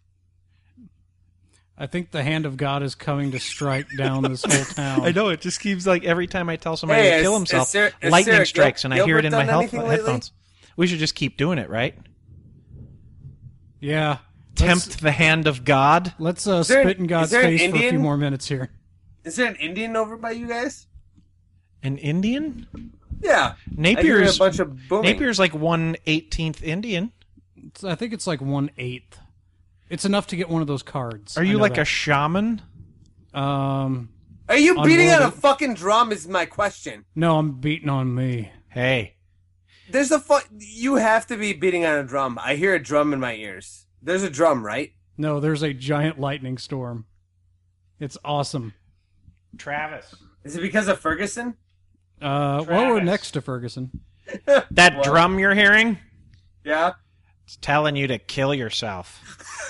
I think the hand of God is coming to strike down this whole town. I know, it just keeps like every time I tell somebody Hey, to kill has himself, Sarah lightning strikes and I hear it in Gilbert my done anything lately? headphones. We should just keep doing it, right? Yeah. Tempt the hand of God. Let's there spit an- in God's is there an face for a few Indian? more minutes here. Is there an Indian over by you guys? An Indian? Yeah. I hear Napier's a bunch of booming. Napier's like 1/18th Indian. I think it's like 1/8. It's enough to get one of those cards. Are you like a shaman? Are you beating on a Unloaded. fucking drum is my question. No, I'm beating on me. Hey, There's a you have to be beating on a drum. I hear a drum in my ears. There's a drum, right? No, there's a giant lightning storm. It's awesome. Travis. Is it because of Ferguson? Well, we're Travis. next to Ferguson. That drum you're hearing? Yeah. It's telling you to kill yourself.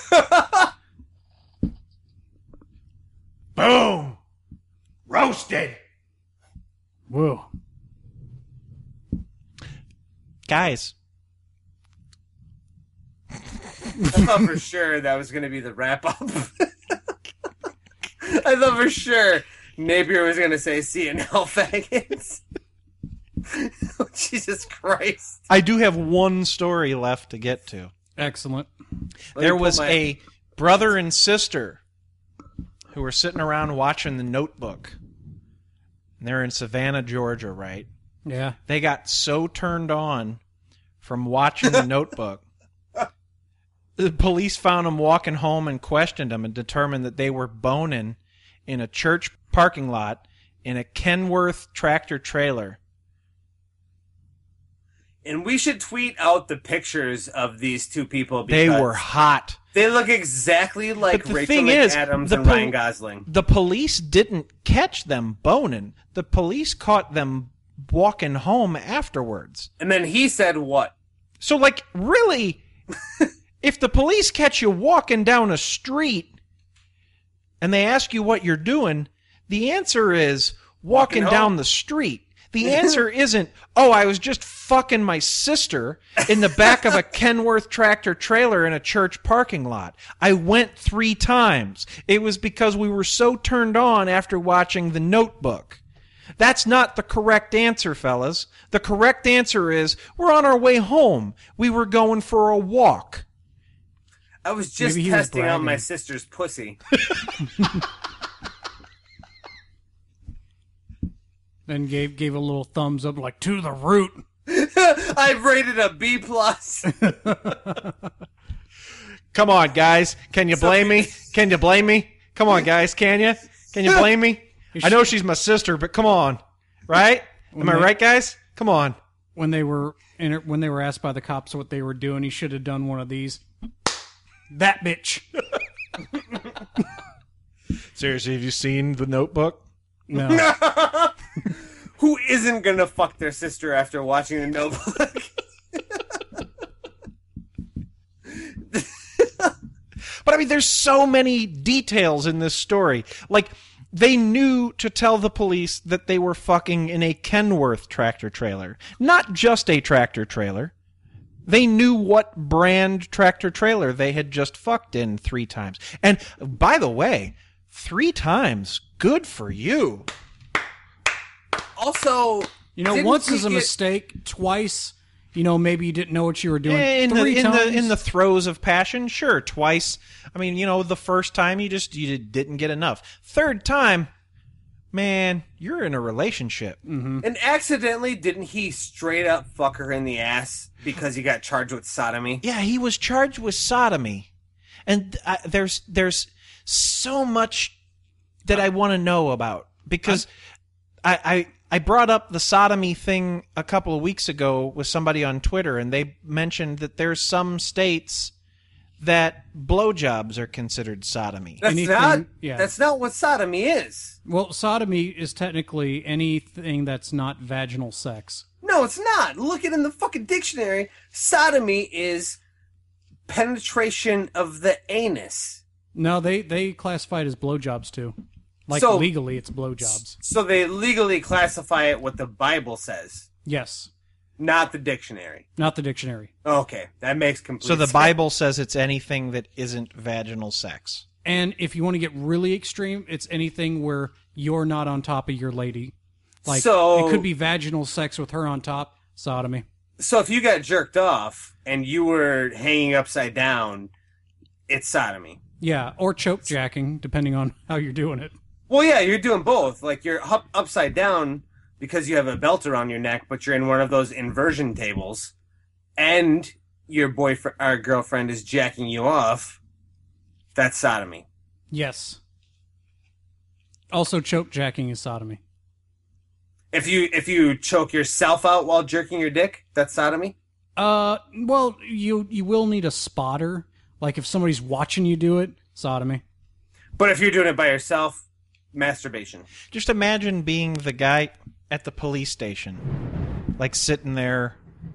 Boom! Roasted! Whoa. Guys, I thought for sure that was going to be the wrap up. I thought for sure Napier was going to say, "See you now, faggots." Oh, Jesus Christ. I do have one story left to get to. Excellent. There was a brother and sister who were sitting around watching The Notebook. And they're in Savannah, Georgia, right? Yeah. They got so turned on from watching The Notebook. The police found them walking home and questioned them and determined that they were boning in a church parking lot in a Kenworth tractor trailer. And we should tweet out the pictures of these two people They because were hot. they look exactly like But the Rachel thing is, McAdams the and pol- Ryan Gosling. The police didn't catch them boning. The police caught them walking home afterwards. And then he said what? So, like, really, If the police catch you walking down a street and they ask you what you're doing, the answer is walking down the street. The answer isn't, oh, I was just fucking my sister in the back of a Kenworth tractor trailer in a church parking lot. I went 3 times. It was because we were so turned on after watching The Notebook. That's not the correct answer, fellas. The correct answer is, we're on our way home. We were going for a walk. I was just testing out my sister's pussy. Then gave a little thumbs up, like, to the root. I've rated a B+. Come on, guys. Can you blame me? Can you blame me? Come on, guys. Can you? Can you blame me? I know she's my sister, but come on. Right? Am I right, guys? Come on. When they were asked by the cops what they were doing, he should have done one of these. That bitch. Seriously, have you seen The Notebook? No. Who isn't gonna fuck their sister after watching The Notebook? But I mean, there's so many details in this story. Like, they knew to tell the police that they were fucking in a Kenworth tractor trailer. Not just a tractor trailer. They knew what brand tractor trailer they had just fucked in 3 times. And, by the way, 3 times, good for you. Also, once is a mistake, twice, maybe you didn't know what you were doing. In the throes of passion, sure, twice. I mean, the first time you didn't get enough. 3rd time, man, you're in a relationship. Mm-hmm. And accidentally, didn't he straight up fuck her in the ass because he got charged with sodomy? Yeah, he was charged with sodomy. And there's so much that I want to know about, because I brought up the sodomy thing a couple of weeks ago with somebody on Twitter, and they mentioned that there's some states that blowjobs are considered sodomy. That's not what sodomy is. Well, sodomy is technically anything that's not vaginal sex. No, it's not. Look it in the fucking dictionary. Sodomy is penetration of the anus. No, they classify it as blowjobs too. Legally, it's blowjobs. So they legally classify it what the Bible says. Yes. Not the dictionary. Not the dictionary. Okay, that makes complete sense. So the Bible says it's anything that isn't vaginal sex. And if you want to get really extreme, it's anything where you're not on top of your lady. It could be vaginal sex with her on top, sodomy. So if you got jerked off and you were hanging upside down, it's sodomy. Yeah, or choke jacking, depending on how you're doing it. Well, yeah, you're doing both. Like, you're upside down because you have a belt around your neck, but you're in one of those inversion tables, and your boyfriend or girlfriend is jacking you off. That's sodomy. Yes. Also, choke jacking is sodomy. If you choke yourself out while jerking your dick, that's sodomy? Well, you will need a spotter. Like, if somebody's watching you do it, sodomy. But if you're doing it by yourself, masturbation. Just imagine being the guy at the police station, like sitting there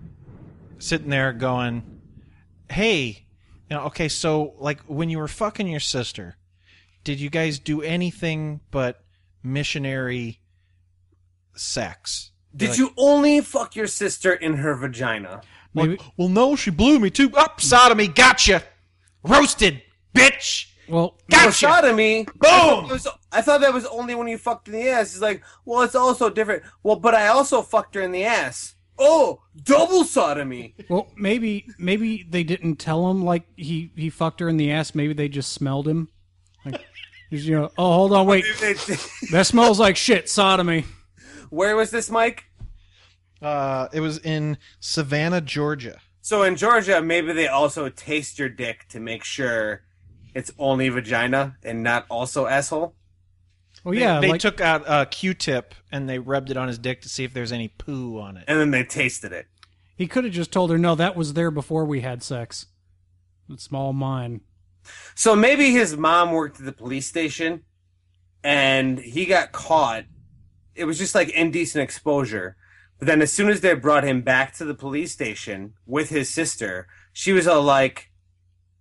going, hey, okay, so like when you were fucking your sister, did you guys do anything but missionary sex? Did you only fuck your sister in her vagina? Maybe. Well, no, she blew me too. Up, sodomy, gotcha. Roasted, bitch. Well, gotcha. Sodomy. Boom. I thought that was only when you fucked in the ass. It's like, well, it's also different. Well, but I also fucked her in the ass. Oh, double sodomy. Well, maybe they didn't tell him like he fucked her in the ass. Maybe they just smelled him. Like, oh, hold on, wait. That smells like shit. Sodomy. Where was this, Mike? It was in Savannah, Georgia. So in Georgia, maybe they also taste your dick to make sure it's only vagina and not also asshole. Well, yeah, they took out a Q-tip and they rubbed it on his dick to see if there's any poo on it. And then they tasted it. He could have just told her, no, that was there before we had sex. It's all mine. So maybe his mom worked at the police station and he got caught. It was just like indecent exposure. But then as soon as they brought him back to the police station with his sister, she was all like,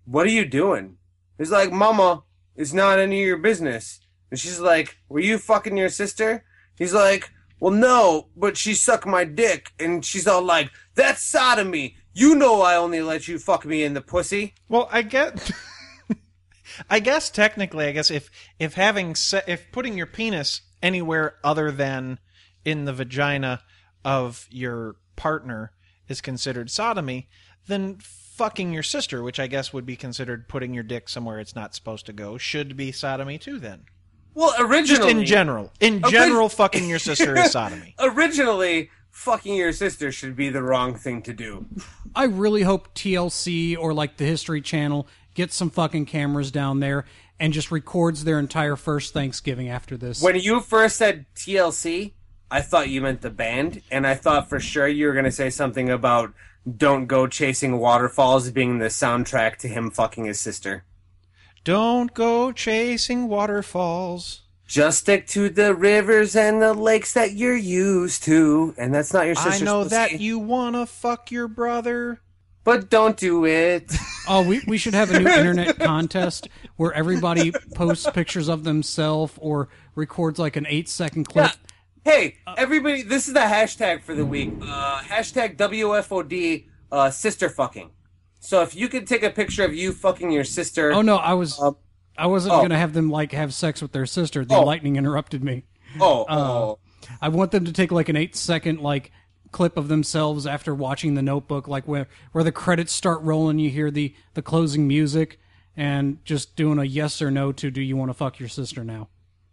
what are you doing? He's like, Mama, it's not any of your business. And she's like, were you fucking your sister? He's like, well, no, but she sucked my dick. And she's all like, that's sodomy. You know I only let you fuck me in the pussy. Well, I get. I guess technically, if putting your penis anywhere other than in the vagina of your partner is considered sodomy, then fucking your sister, which I guess would be considered putting your dick somewhere it's not supposed to go, should be sodomy too. Then, Well, originally... just in general, fucking your sister is sodomy. Originally, fucking your sister should be the wrong thing to do. I really hope TLC or like the History Channel gets some fucking cameras down there and just records their entire first Thanksgiving after this. When you first said TLC, I thought you meant the band, and I thought for sure you were going to say something about Don't Go Chasing Waterfalls being the soundtrack to him fucking his sister. Don't go chasing waterfalls. Just stick to the rivers and the lakes that you're used to. And that's not your sister's I know pussy. that you wanna fuck your brother. But don't do it. Oh, we should have a new internet contest where everybody posts pictures of themselves or records like an 8-second clip. Yeah. Hey, everybody, this is the hashtag for the week. Hashtag WFOD sister fucking. So if you could take a picture of you fucking your sister... Oh, no, I wasn't going to have them like have sex with their sister. The lightning interrupted me. I want them to take like an 8-second like clip of themselves after watching The Notebook, like where the credits start rolling, you hear the closing music, and just doing a yes or no to do you want to fuck your sister now?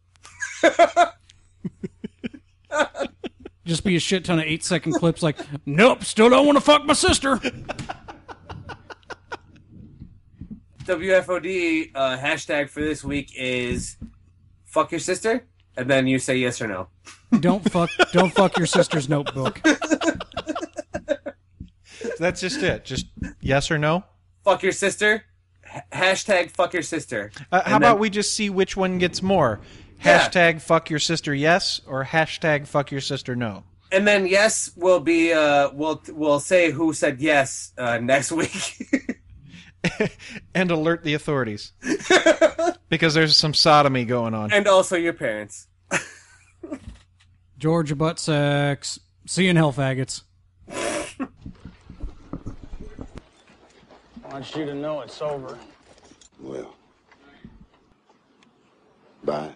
Just be a shit ton of 8-second clips like, nope, still don't want to fuck my sister. WFOD hashtag for this week is fuck your sister, and then you say yes or no. Don't fuck your sister's notebook. That's just it. Just yes or no. Fuck your sister. Hashtag fuck your sister. How about we just see which one gets more? Yeah. Hashtag fuck your sister yes or hashtag fuck your sister no. And then yes will be we'll say who said yes next week. And alert the authorities. Because there's some sodomy going on. And also your parents. Georgia butt sex. See you in hell, faggots. I want you to know it's over. Well, bye.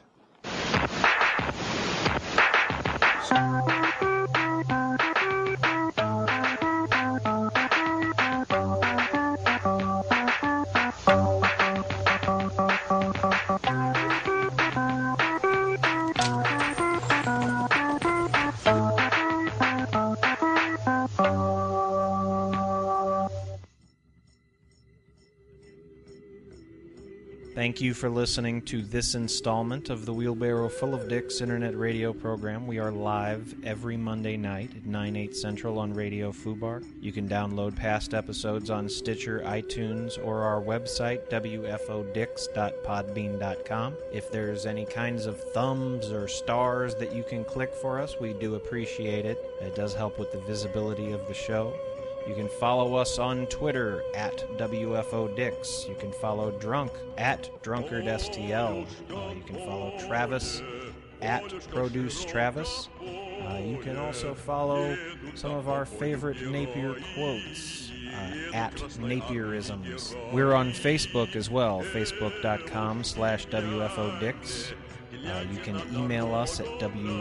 Thank you for listening to this installment of the Wheelbarrow Full of Dicks internet radio program. We are live every Monday night at 9/8 Central on Radio Fubar. You can download past episodes on Stitcher, iTunes, or our website, wfodicks.podbean.com. If there's any kinds of thumbs or stars that you can click for us, we do appreciate it. It does help with the visibility of the show. You can follow us on Twitter at WFODicks. You can follow Drunk at DrunkardSTL. You can follow Travis at ProduceTravis. You can also follow some of our favorite Napier quotes at Napierisms. We're on Facebook as well, facebook.com/WFODicks. You can email us at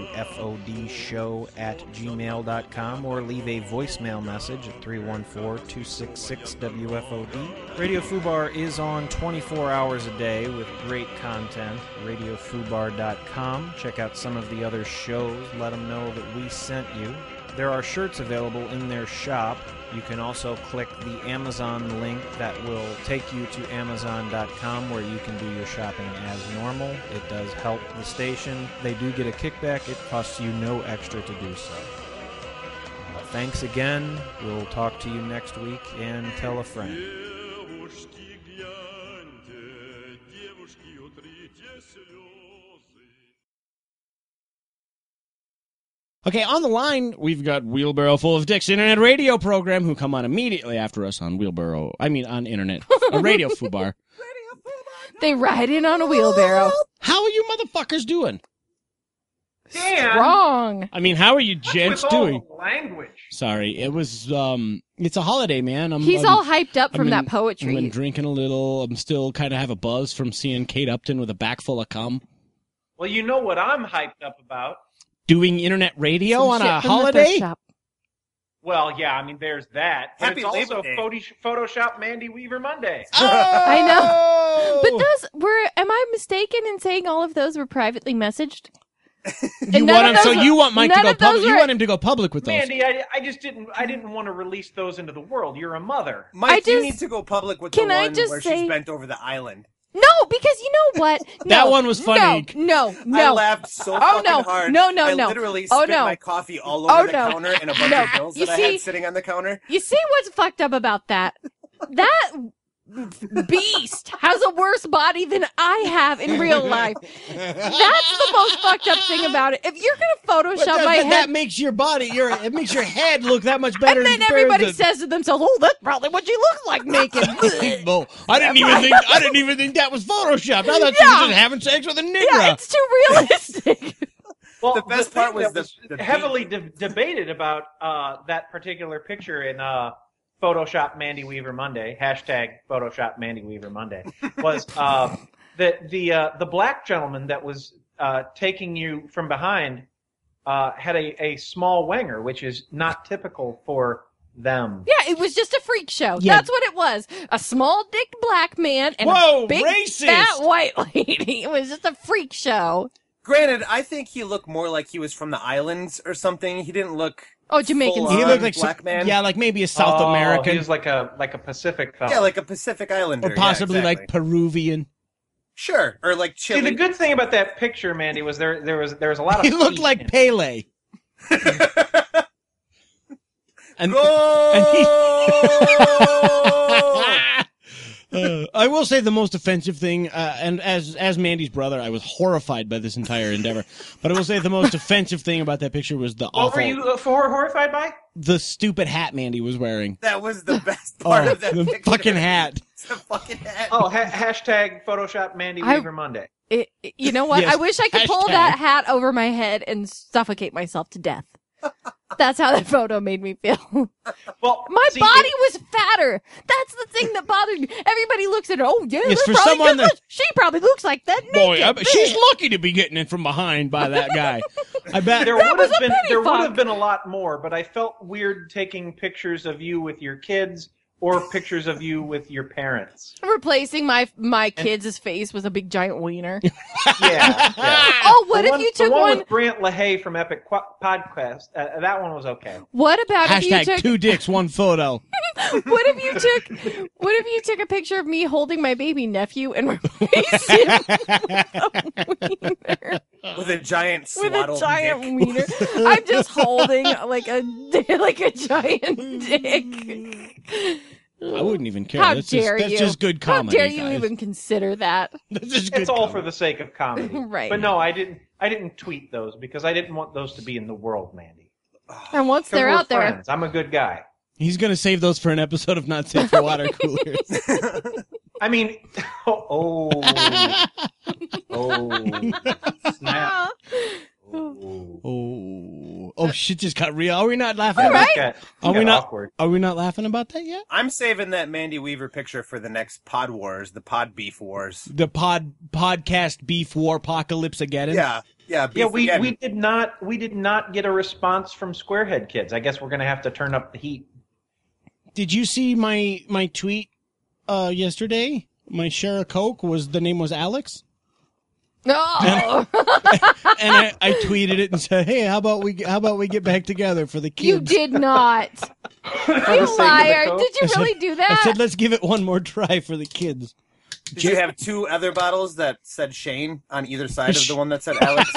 wfodshow@gmail.com or leave a voicemail message at 314-266-WFOD. Radio Fubar is on 24 hours a day with great content. RadioFubar.com. Check out some of the other shows. Let them know that we sent you. There are shirts available in their shop. You can also click the Amazon link that will take you to Amazon.com where you can do your shopping as normal. It does help the station. They do get a kickback. It costs you no extra to do so. Thanks again. We'll talk to you next week, and tell a friend. Okay, on the line, we've got Wheelbarrow Full of Dicks, internet radio program, who come on immediately after us on on internet, a radio foobar. They ride in on a wheelbarrow. How are you motherfuckers doing? Dan, Wrong. I mean, how are you gents with all doing? the language. Sorry, it was, it's a holiday, man. He's all hyped up from that I've poetry. been drinking a little. I'm still kind of have a buzz from seeing Kate Upton with a back full of cum. Well, you know what I'm hyped up about. Doing internet radio Some on shit a from the holiday? thrift shop. Well, yeah, I mean, there's that. But Happy it's Labor also Day. Photoshop Mandy Weaver Monday. I know. But those were, am I mistaken in saying all of those were privately messaged? You want him, so you want Mike to none go of those public? You were- want him to go public with those? Mandy, I just didn't want to release those into the world. You're a mother. Mike, you just- need to go public with Can the I one just where say- she's bent over the island. No, because you know what? That No, one was funny. No. I laughed so Oh, fucking no. hard. No. I literally Oh, spit no. my coffee all over Oh, the no. counter and a bunch No. of bills You that I see- had sitting on the counter. You see what's fucked up about that? That beast has a worse body than I have in real life. That's the most fucked up thing about it. If you're gonna Photoshop my that head, makes your body, it makes your head look that much better. and then compared everybody to- says to themselves, "Oh, that's probably what you look like naked." No, I didn't even think that was photoshopped. I thought you Yeah. were just having sex with a nigger. Yeah, it's too realistic. Well, The best thing part was that the heavily debated about that particular picture in Photoshop Mandy Weaver Monday, hashtag Photoshop Mandy Weaver Monday, was that the black gentleman that was taking you from behind had a small wanger, which is not typical for them. Yeah, it was just a freak show. Yeah. That's what it was. A small dick black man and Whoa, a big racist. fat white lady. It was just a freak show. Granted, I think he looked more like he was from the islands or something. He didn't look. Oh, Jamaican. Full He on looked like black man. Yeah, like maybe a South Oh, American, He was like a Pacific fellow. Yeah, like a Pacific Islander. or possibly yeah, like exactly. Peruvian. Sure, or like See, Chile. the good thing about that picture, Mandy, was there was a lot of He looked feet like in it. Pele. and, Go! and he, I will say the most offensive thing, and as Mandy's brother, I was horrified by this entire endeavor. But I will say the most offensive thing about that picture was the What awful, were you horrified by? the stupid hat Mandy was wearing. That was the best part of that the picture. fucking hat. It's the fucking hat. Oh, hashtag Photoshop Mandy I- Weaver Monday. You know what? Yes, I wish I could pull hashtag. that hat over my head and suffocate myself to death. That's how that photo made me feel. Well, My see, body was fatter. That's the thing that bothered me. Everybody looks at her. Oh, yeah, It's that's for probably someone good that- look. She probably looks like that naked. Boy, she's bitch. lucky to be getting it from behind by that guy. I bet. There That would was have a been penny there would fuck. have been a lot more, but I felt weird taking pictures of you with your kids or pictures of you with your parents. Replacing my kid's face with a big giant wiener. Yeah. Oh, what The if one- you took the one one? with Brant LaHaye from Epic Podcast? That one was okay. What about if you Hashtag took? 2 dicks, 1 photo. What if you took a picture of me holding my baby nephew and replaced him with a wiener? With a giant With a swaddled giant dick. wiener. I'm just holding like a giant dick. I wouldn't even care. How that's dare just, you? That's just good comedy. How dare you guys. even consider that? That's just good It's all comedy. for the sake of comedy, Right. But no, I didn't tweet those because I didn't want those to be in the world, Mandy. And once they're We're out there, friends. I'm a good guy. He's going to save those for an episode of Not Safe for Water Coolers. I mean, oh, snap. Oh, shit just got real. Are we not laughing? All about right. Are we not? Awkward. Are we not laughing about that yet? I'm saving that Mandy Weaver picture for the next Pod Wars, the Pod Beef Wars. The podcast beef war apocalypse again. Yeah, Yeah, beef we again. did not get a response from Squarehead Kids. I guess we're gonna have to turn up the heat. Did you see my tweet yesterday? My share of Coke the name was Alex. no, And I tweeted it and said, "Hey, how about we get back together for the kids?" you did not. You liar! Did you really do I that? said, "Let's give it one more try for the kids." Did you have two other bottles that said Shane on either side of the one that said Alex?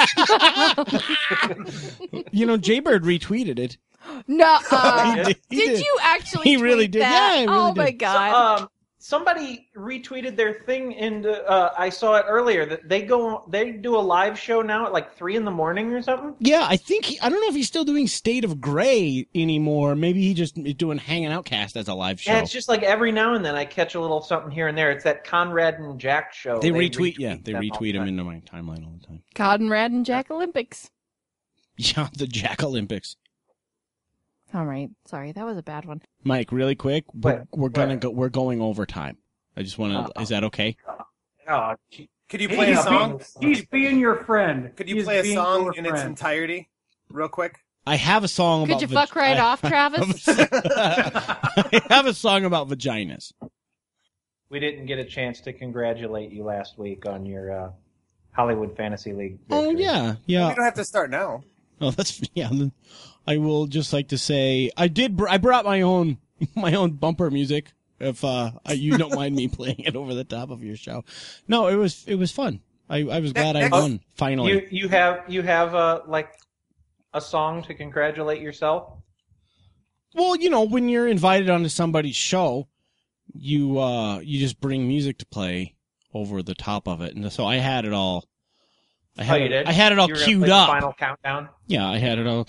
You know, Jaybird retweeted it. No. He Did did. you actually? He really tweet did. that? Yeah, he really oh did. my god. somebody retweeted their thing into. I saw it earlier that they do a live show now at like 3 a.m. or something. Yeah, I think I don't know if he's still doing State of Gray anymore. Maybe he just is doing Hanging Out Cast as a live show. Yeah, it's just like every now and then I catch a little something here and there. It's that Conrad and Jack show. They retweet him into my timeline all the time. Conrad and Jack Olympics. Yeah, the Jack Olympics. All right, sorry, that was a bad one. Mike, really quick, we're going overtime. I just want to. Is that okay? Could you play a song? He's being your friend. Could you play a song in its entirety, real quick? I have a song about. Could you fuck right off, Travis? I have a song about vaginas. We didn't get a chance to congratulate you last week on your Hollywood Fantasy League victory. Oh yeah. Well, we don't have to start now. Oh, that's yeah. I will just like to say I brought my own bumper music. If you don't mind me playing it over the top of your show. No, it was fun. I was glad I won finally. You have like a song to congratulate yourself? Well, when you're invited onto somebody's show, you just bring music to play over the top of it, and so I had it all. I had it all queued up. Final countdown. Yeah, I had it all.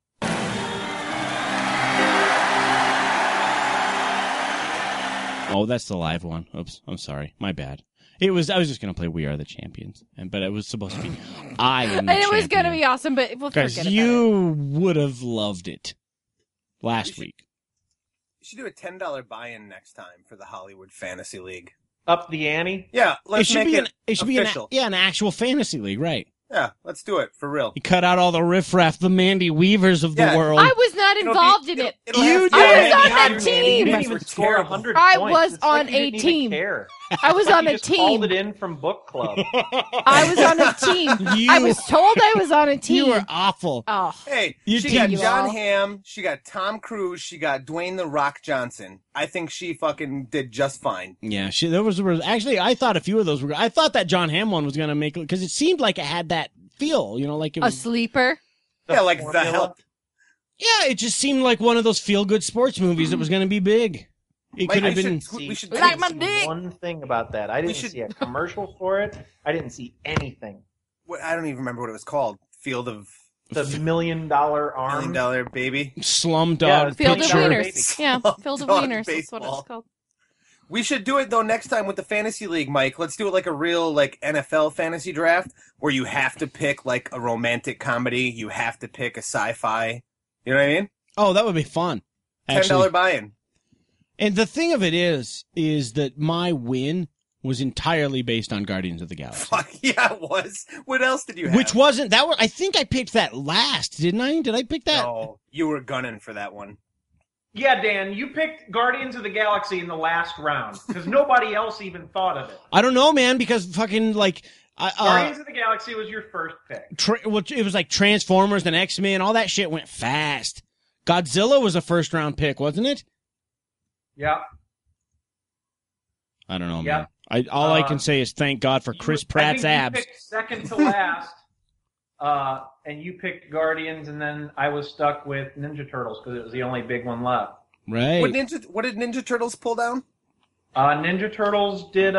Oh, that's the live one. Oops, I'm sorry. My bad. I was just gonna play "We Are the Champions," but it was supposed to be "I Am the Champion." And it was gonna be awesome, but we'll forget about it. You would have loved it last week. You should do a $10 buy-in next time for the Hollywood Fantasy League. Up the ante? Yeah, let's make it official. An actual fantasy league, right? Yeah, let's do it for real. You cut out all the riffraff, the Mandy Weavers of the world. I was not involved in it. You did. I was on that team. You didn't even score 100 I points. was It's on like you a didn't even team. care. I was on You a just team. called it in from book club. I was on a team. I was told I was on a team. You were awful. Oh. Hey, Your she got team- John Hamm, she got Tom Cruise, she got Dwayne The Rock Johnson. I think she fucking did just fine. Yeah, there was actually. I thought a few of those were. I thought that John Hamm one was going to make because it seemed like it had that feel. Like it was a sleeper. Yeah, like The Help. Yeah, it just seemed like one of those feel-good sports movies that was going to be big. It could have been. We should like my dick. One thing about that, I didn't see a commercial for it. I didn't see anything. I don't even remember what it was called. Field of the $1 million arm, $1 million baby, Slumdog. Field of Picture. Wieners. Yeah, Field of Slumdog Wieners. That's baseball. what it's called. We should do it though next time with the fantasy league, Mike. Let's do it like a real NFL fantasy draft where you have to pick like a romantic comedy, you have to pick a sci-fi. You know what I mean? Oh, that would be fun. $10 buy-in. And the thing of it is that my win was entirely based on Guardians of the Galaxy. Fuck yeah, it was. What else did you have? Which wasn't that one? I think I picked that last, didn't I? Did I pick that? No, you were gunning for that one. Yeah, Dan, you picked Guardians of the Galaxy in the last round because nobody else even thought of it. I don't know, man, because fucking Guardians of the Galaxy was your first pick. It was like Transformers and X-Men, all that shit went fast. Godzilla was a first-round pick, wasn't it? Yeah. I don't know, man. All I can say is thank God for Chris Pratt's abs. You picked second to last, and you picked Guardians, and then I was stuck with Ninja Turtles because it was the only big one left. Right. What did Ninja Turtles pull down? Ninja Turtles did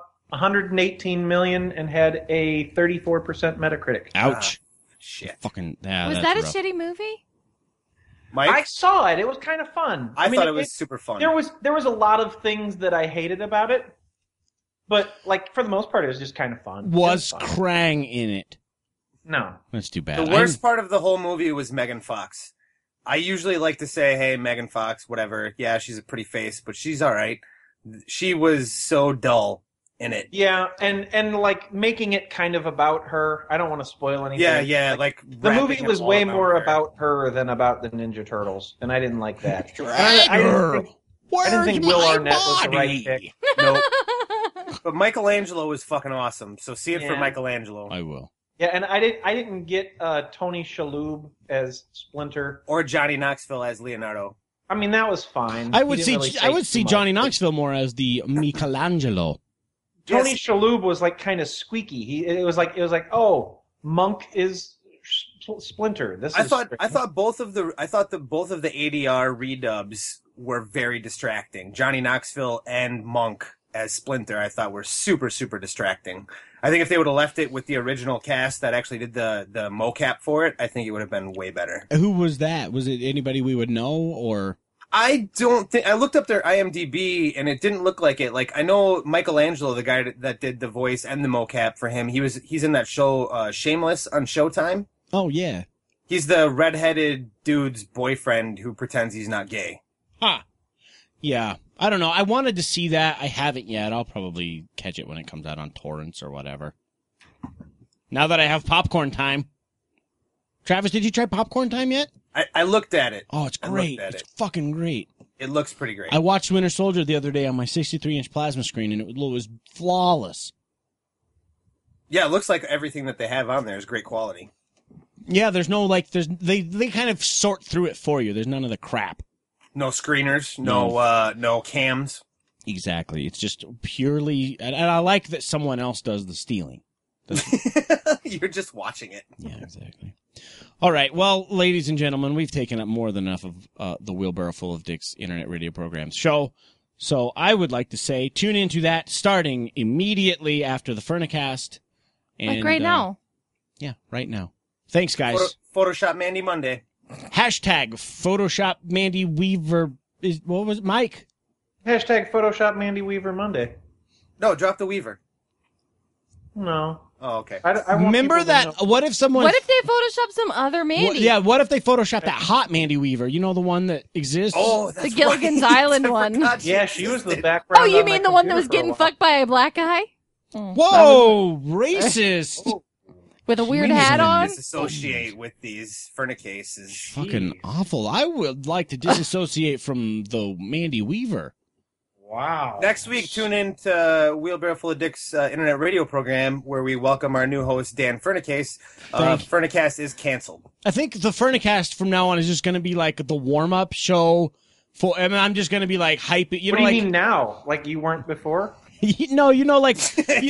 118 million and had a 34% Metacritic. Ouch. Shit. Fucking. Was that a shitty movie? Mike? I saw it. It was kind of fun. I thought it was super fun. There was a lot of things that I hated about it, but for the most part, it was just kind of fun. Was Krang in it? No. That's too bad. The worst part of the whole movie was Megan Fox. I usually like to say, hey, Megan Fox, whatever. Yeah, she's a pretty face, but she's all right. She was so dull in it. Yeah, and making it kind of about her. I don't want to spoil anything. Yeah, the movie was way more about her than about the Ninja Turtles, and I didn't like that. I didn't think Will Arnett was the right pick. Nope. But Michelangelo was fucking awesome, so see it for Michelangelo. I will. Yeah, and I didn't get Tony Shalhoub as Splinter or Johnny Knoxville as Leonardo. I mean, that was fine. I would see Johnny Knoxville more as the Michelangelo. Tony Shalhoub was kind of squeaky. It was like oh, Monk is Splinter. I thought both of the ADR redubs were very distracting. Johnny Knoxville and Monk as Splinter, I thought were super, super distracting. I think if they would have left it with the original cast that actually did the mocap for it, I think it would have been way better. Who was that? Was it anybody we would know, or? I don't think I looked up their IMDb and it didn't look like it. Like I know Michelangelo, the guy that did the voice and the mocap for him. He's in that show Shameless on Showtime. Oh yeah, he's the redheaded dude's boyfriend who pretends he's not gay. Huh. Yeah, I don't know. I wanted to see that. I haven't yet. I'll probably catch it when it comes out on torrents or whatever. Now that I have popcorn time. Travis, did you try popcorn time yet? I looked at it. Oh, it's great. It's fucking great. It looks pretty great. I watched Winter Soldier the other day on my 63-inch plasma screen, and it was flawless. Yeah, it looks like everything that they have on there is great quality. Yeah, there's no, they kind of sort through it for you. There's none of the crap. No screeners, no cams. Exactly. It's just purely, and I like that someone else does the stealing. You're just watching it. Yeah, exactly. All right. Well, ladies and gentlemen, we've taken up more than enough of the Wheelbarrow Full of Dicks internet radio programs show. So I would like to say tune into that starting immediately after the Furnicast. And, like right now. Yeah, right now. Thanks, guys. Photoshop Mandy Monday. Hashtag Photoshop Mandy Weaver. What was it, Mike? Hashtag Photoshop Mandy Weaver Monday. No, drop the Weaver. No. Oh, okay. I want Remember that? What if someone? What if they Photoshop some other Mandy? What if they Photoshop that hot Mandy Weaver? You know, the one that exists? Oh, the Gilligan's Island one. Yeah, she was the background. Oh, you mean the one that was getting fucked by a black guy? Whoa, racist. With a weird hat on? Disassociate with these Furnicases. Fucking awful. I would like to disassociate from the Mandy Weaver. Wow. Next week, tune in to Wheelbarrow Full of Dicks internet radio program where we welcome our new host, Dan Furnicase. Furnicast is canceled. I think the Furnicast from now on is just going to be like the warm-up show. I'm just going to be like hyping. What do you mean now? Like you weren't before? No, like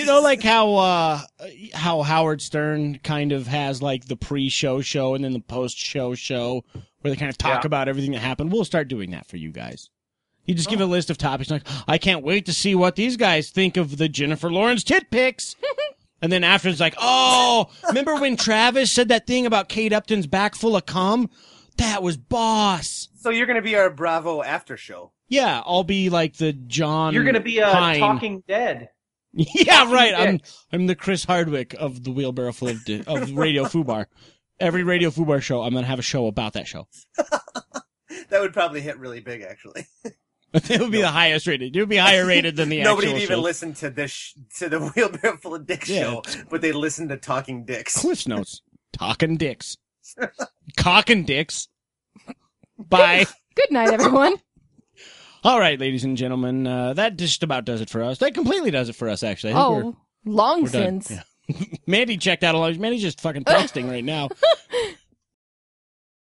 how Howard Stern kind of has like the pre-show show and then the post-show show where they kind of talk about everything that happened. We'll start doing that for you guys. You just give a list of topics like, I can't wait to see what these guys think of the Jennifer Lawrence tit pics. And then after it's like, oh, remember when Travis said that thing about Kate Upton's back full of cum? That was boss. So you're going to be our Bravo after show. Yeah, I'll be like the John You're going to be Talking Dead. Yeah, Talking right. Dead. I'm the Chris Hardwick of the Wheelbarrow Full of Radio Fubar. Every Radio Fubar show, I'm going to have a show about that show. That would probably hit really big, actually. It would be the highest rated. It would be higher rated than the actual Nobody would even show. listen to the Wheelbarrow Full of Dicks show, but they'd listen to Talking Dicks. Cliff Notes. Talking Dicks. Cocking Dicks. Bye. Good night, everyone. All right, ladies and gentlemen, that just about does it for us. That completely does it for us, actually. I think Long we're done. since. Yeah. Mandy checked out a lot. Mandy's just fucking texting right now.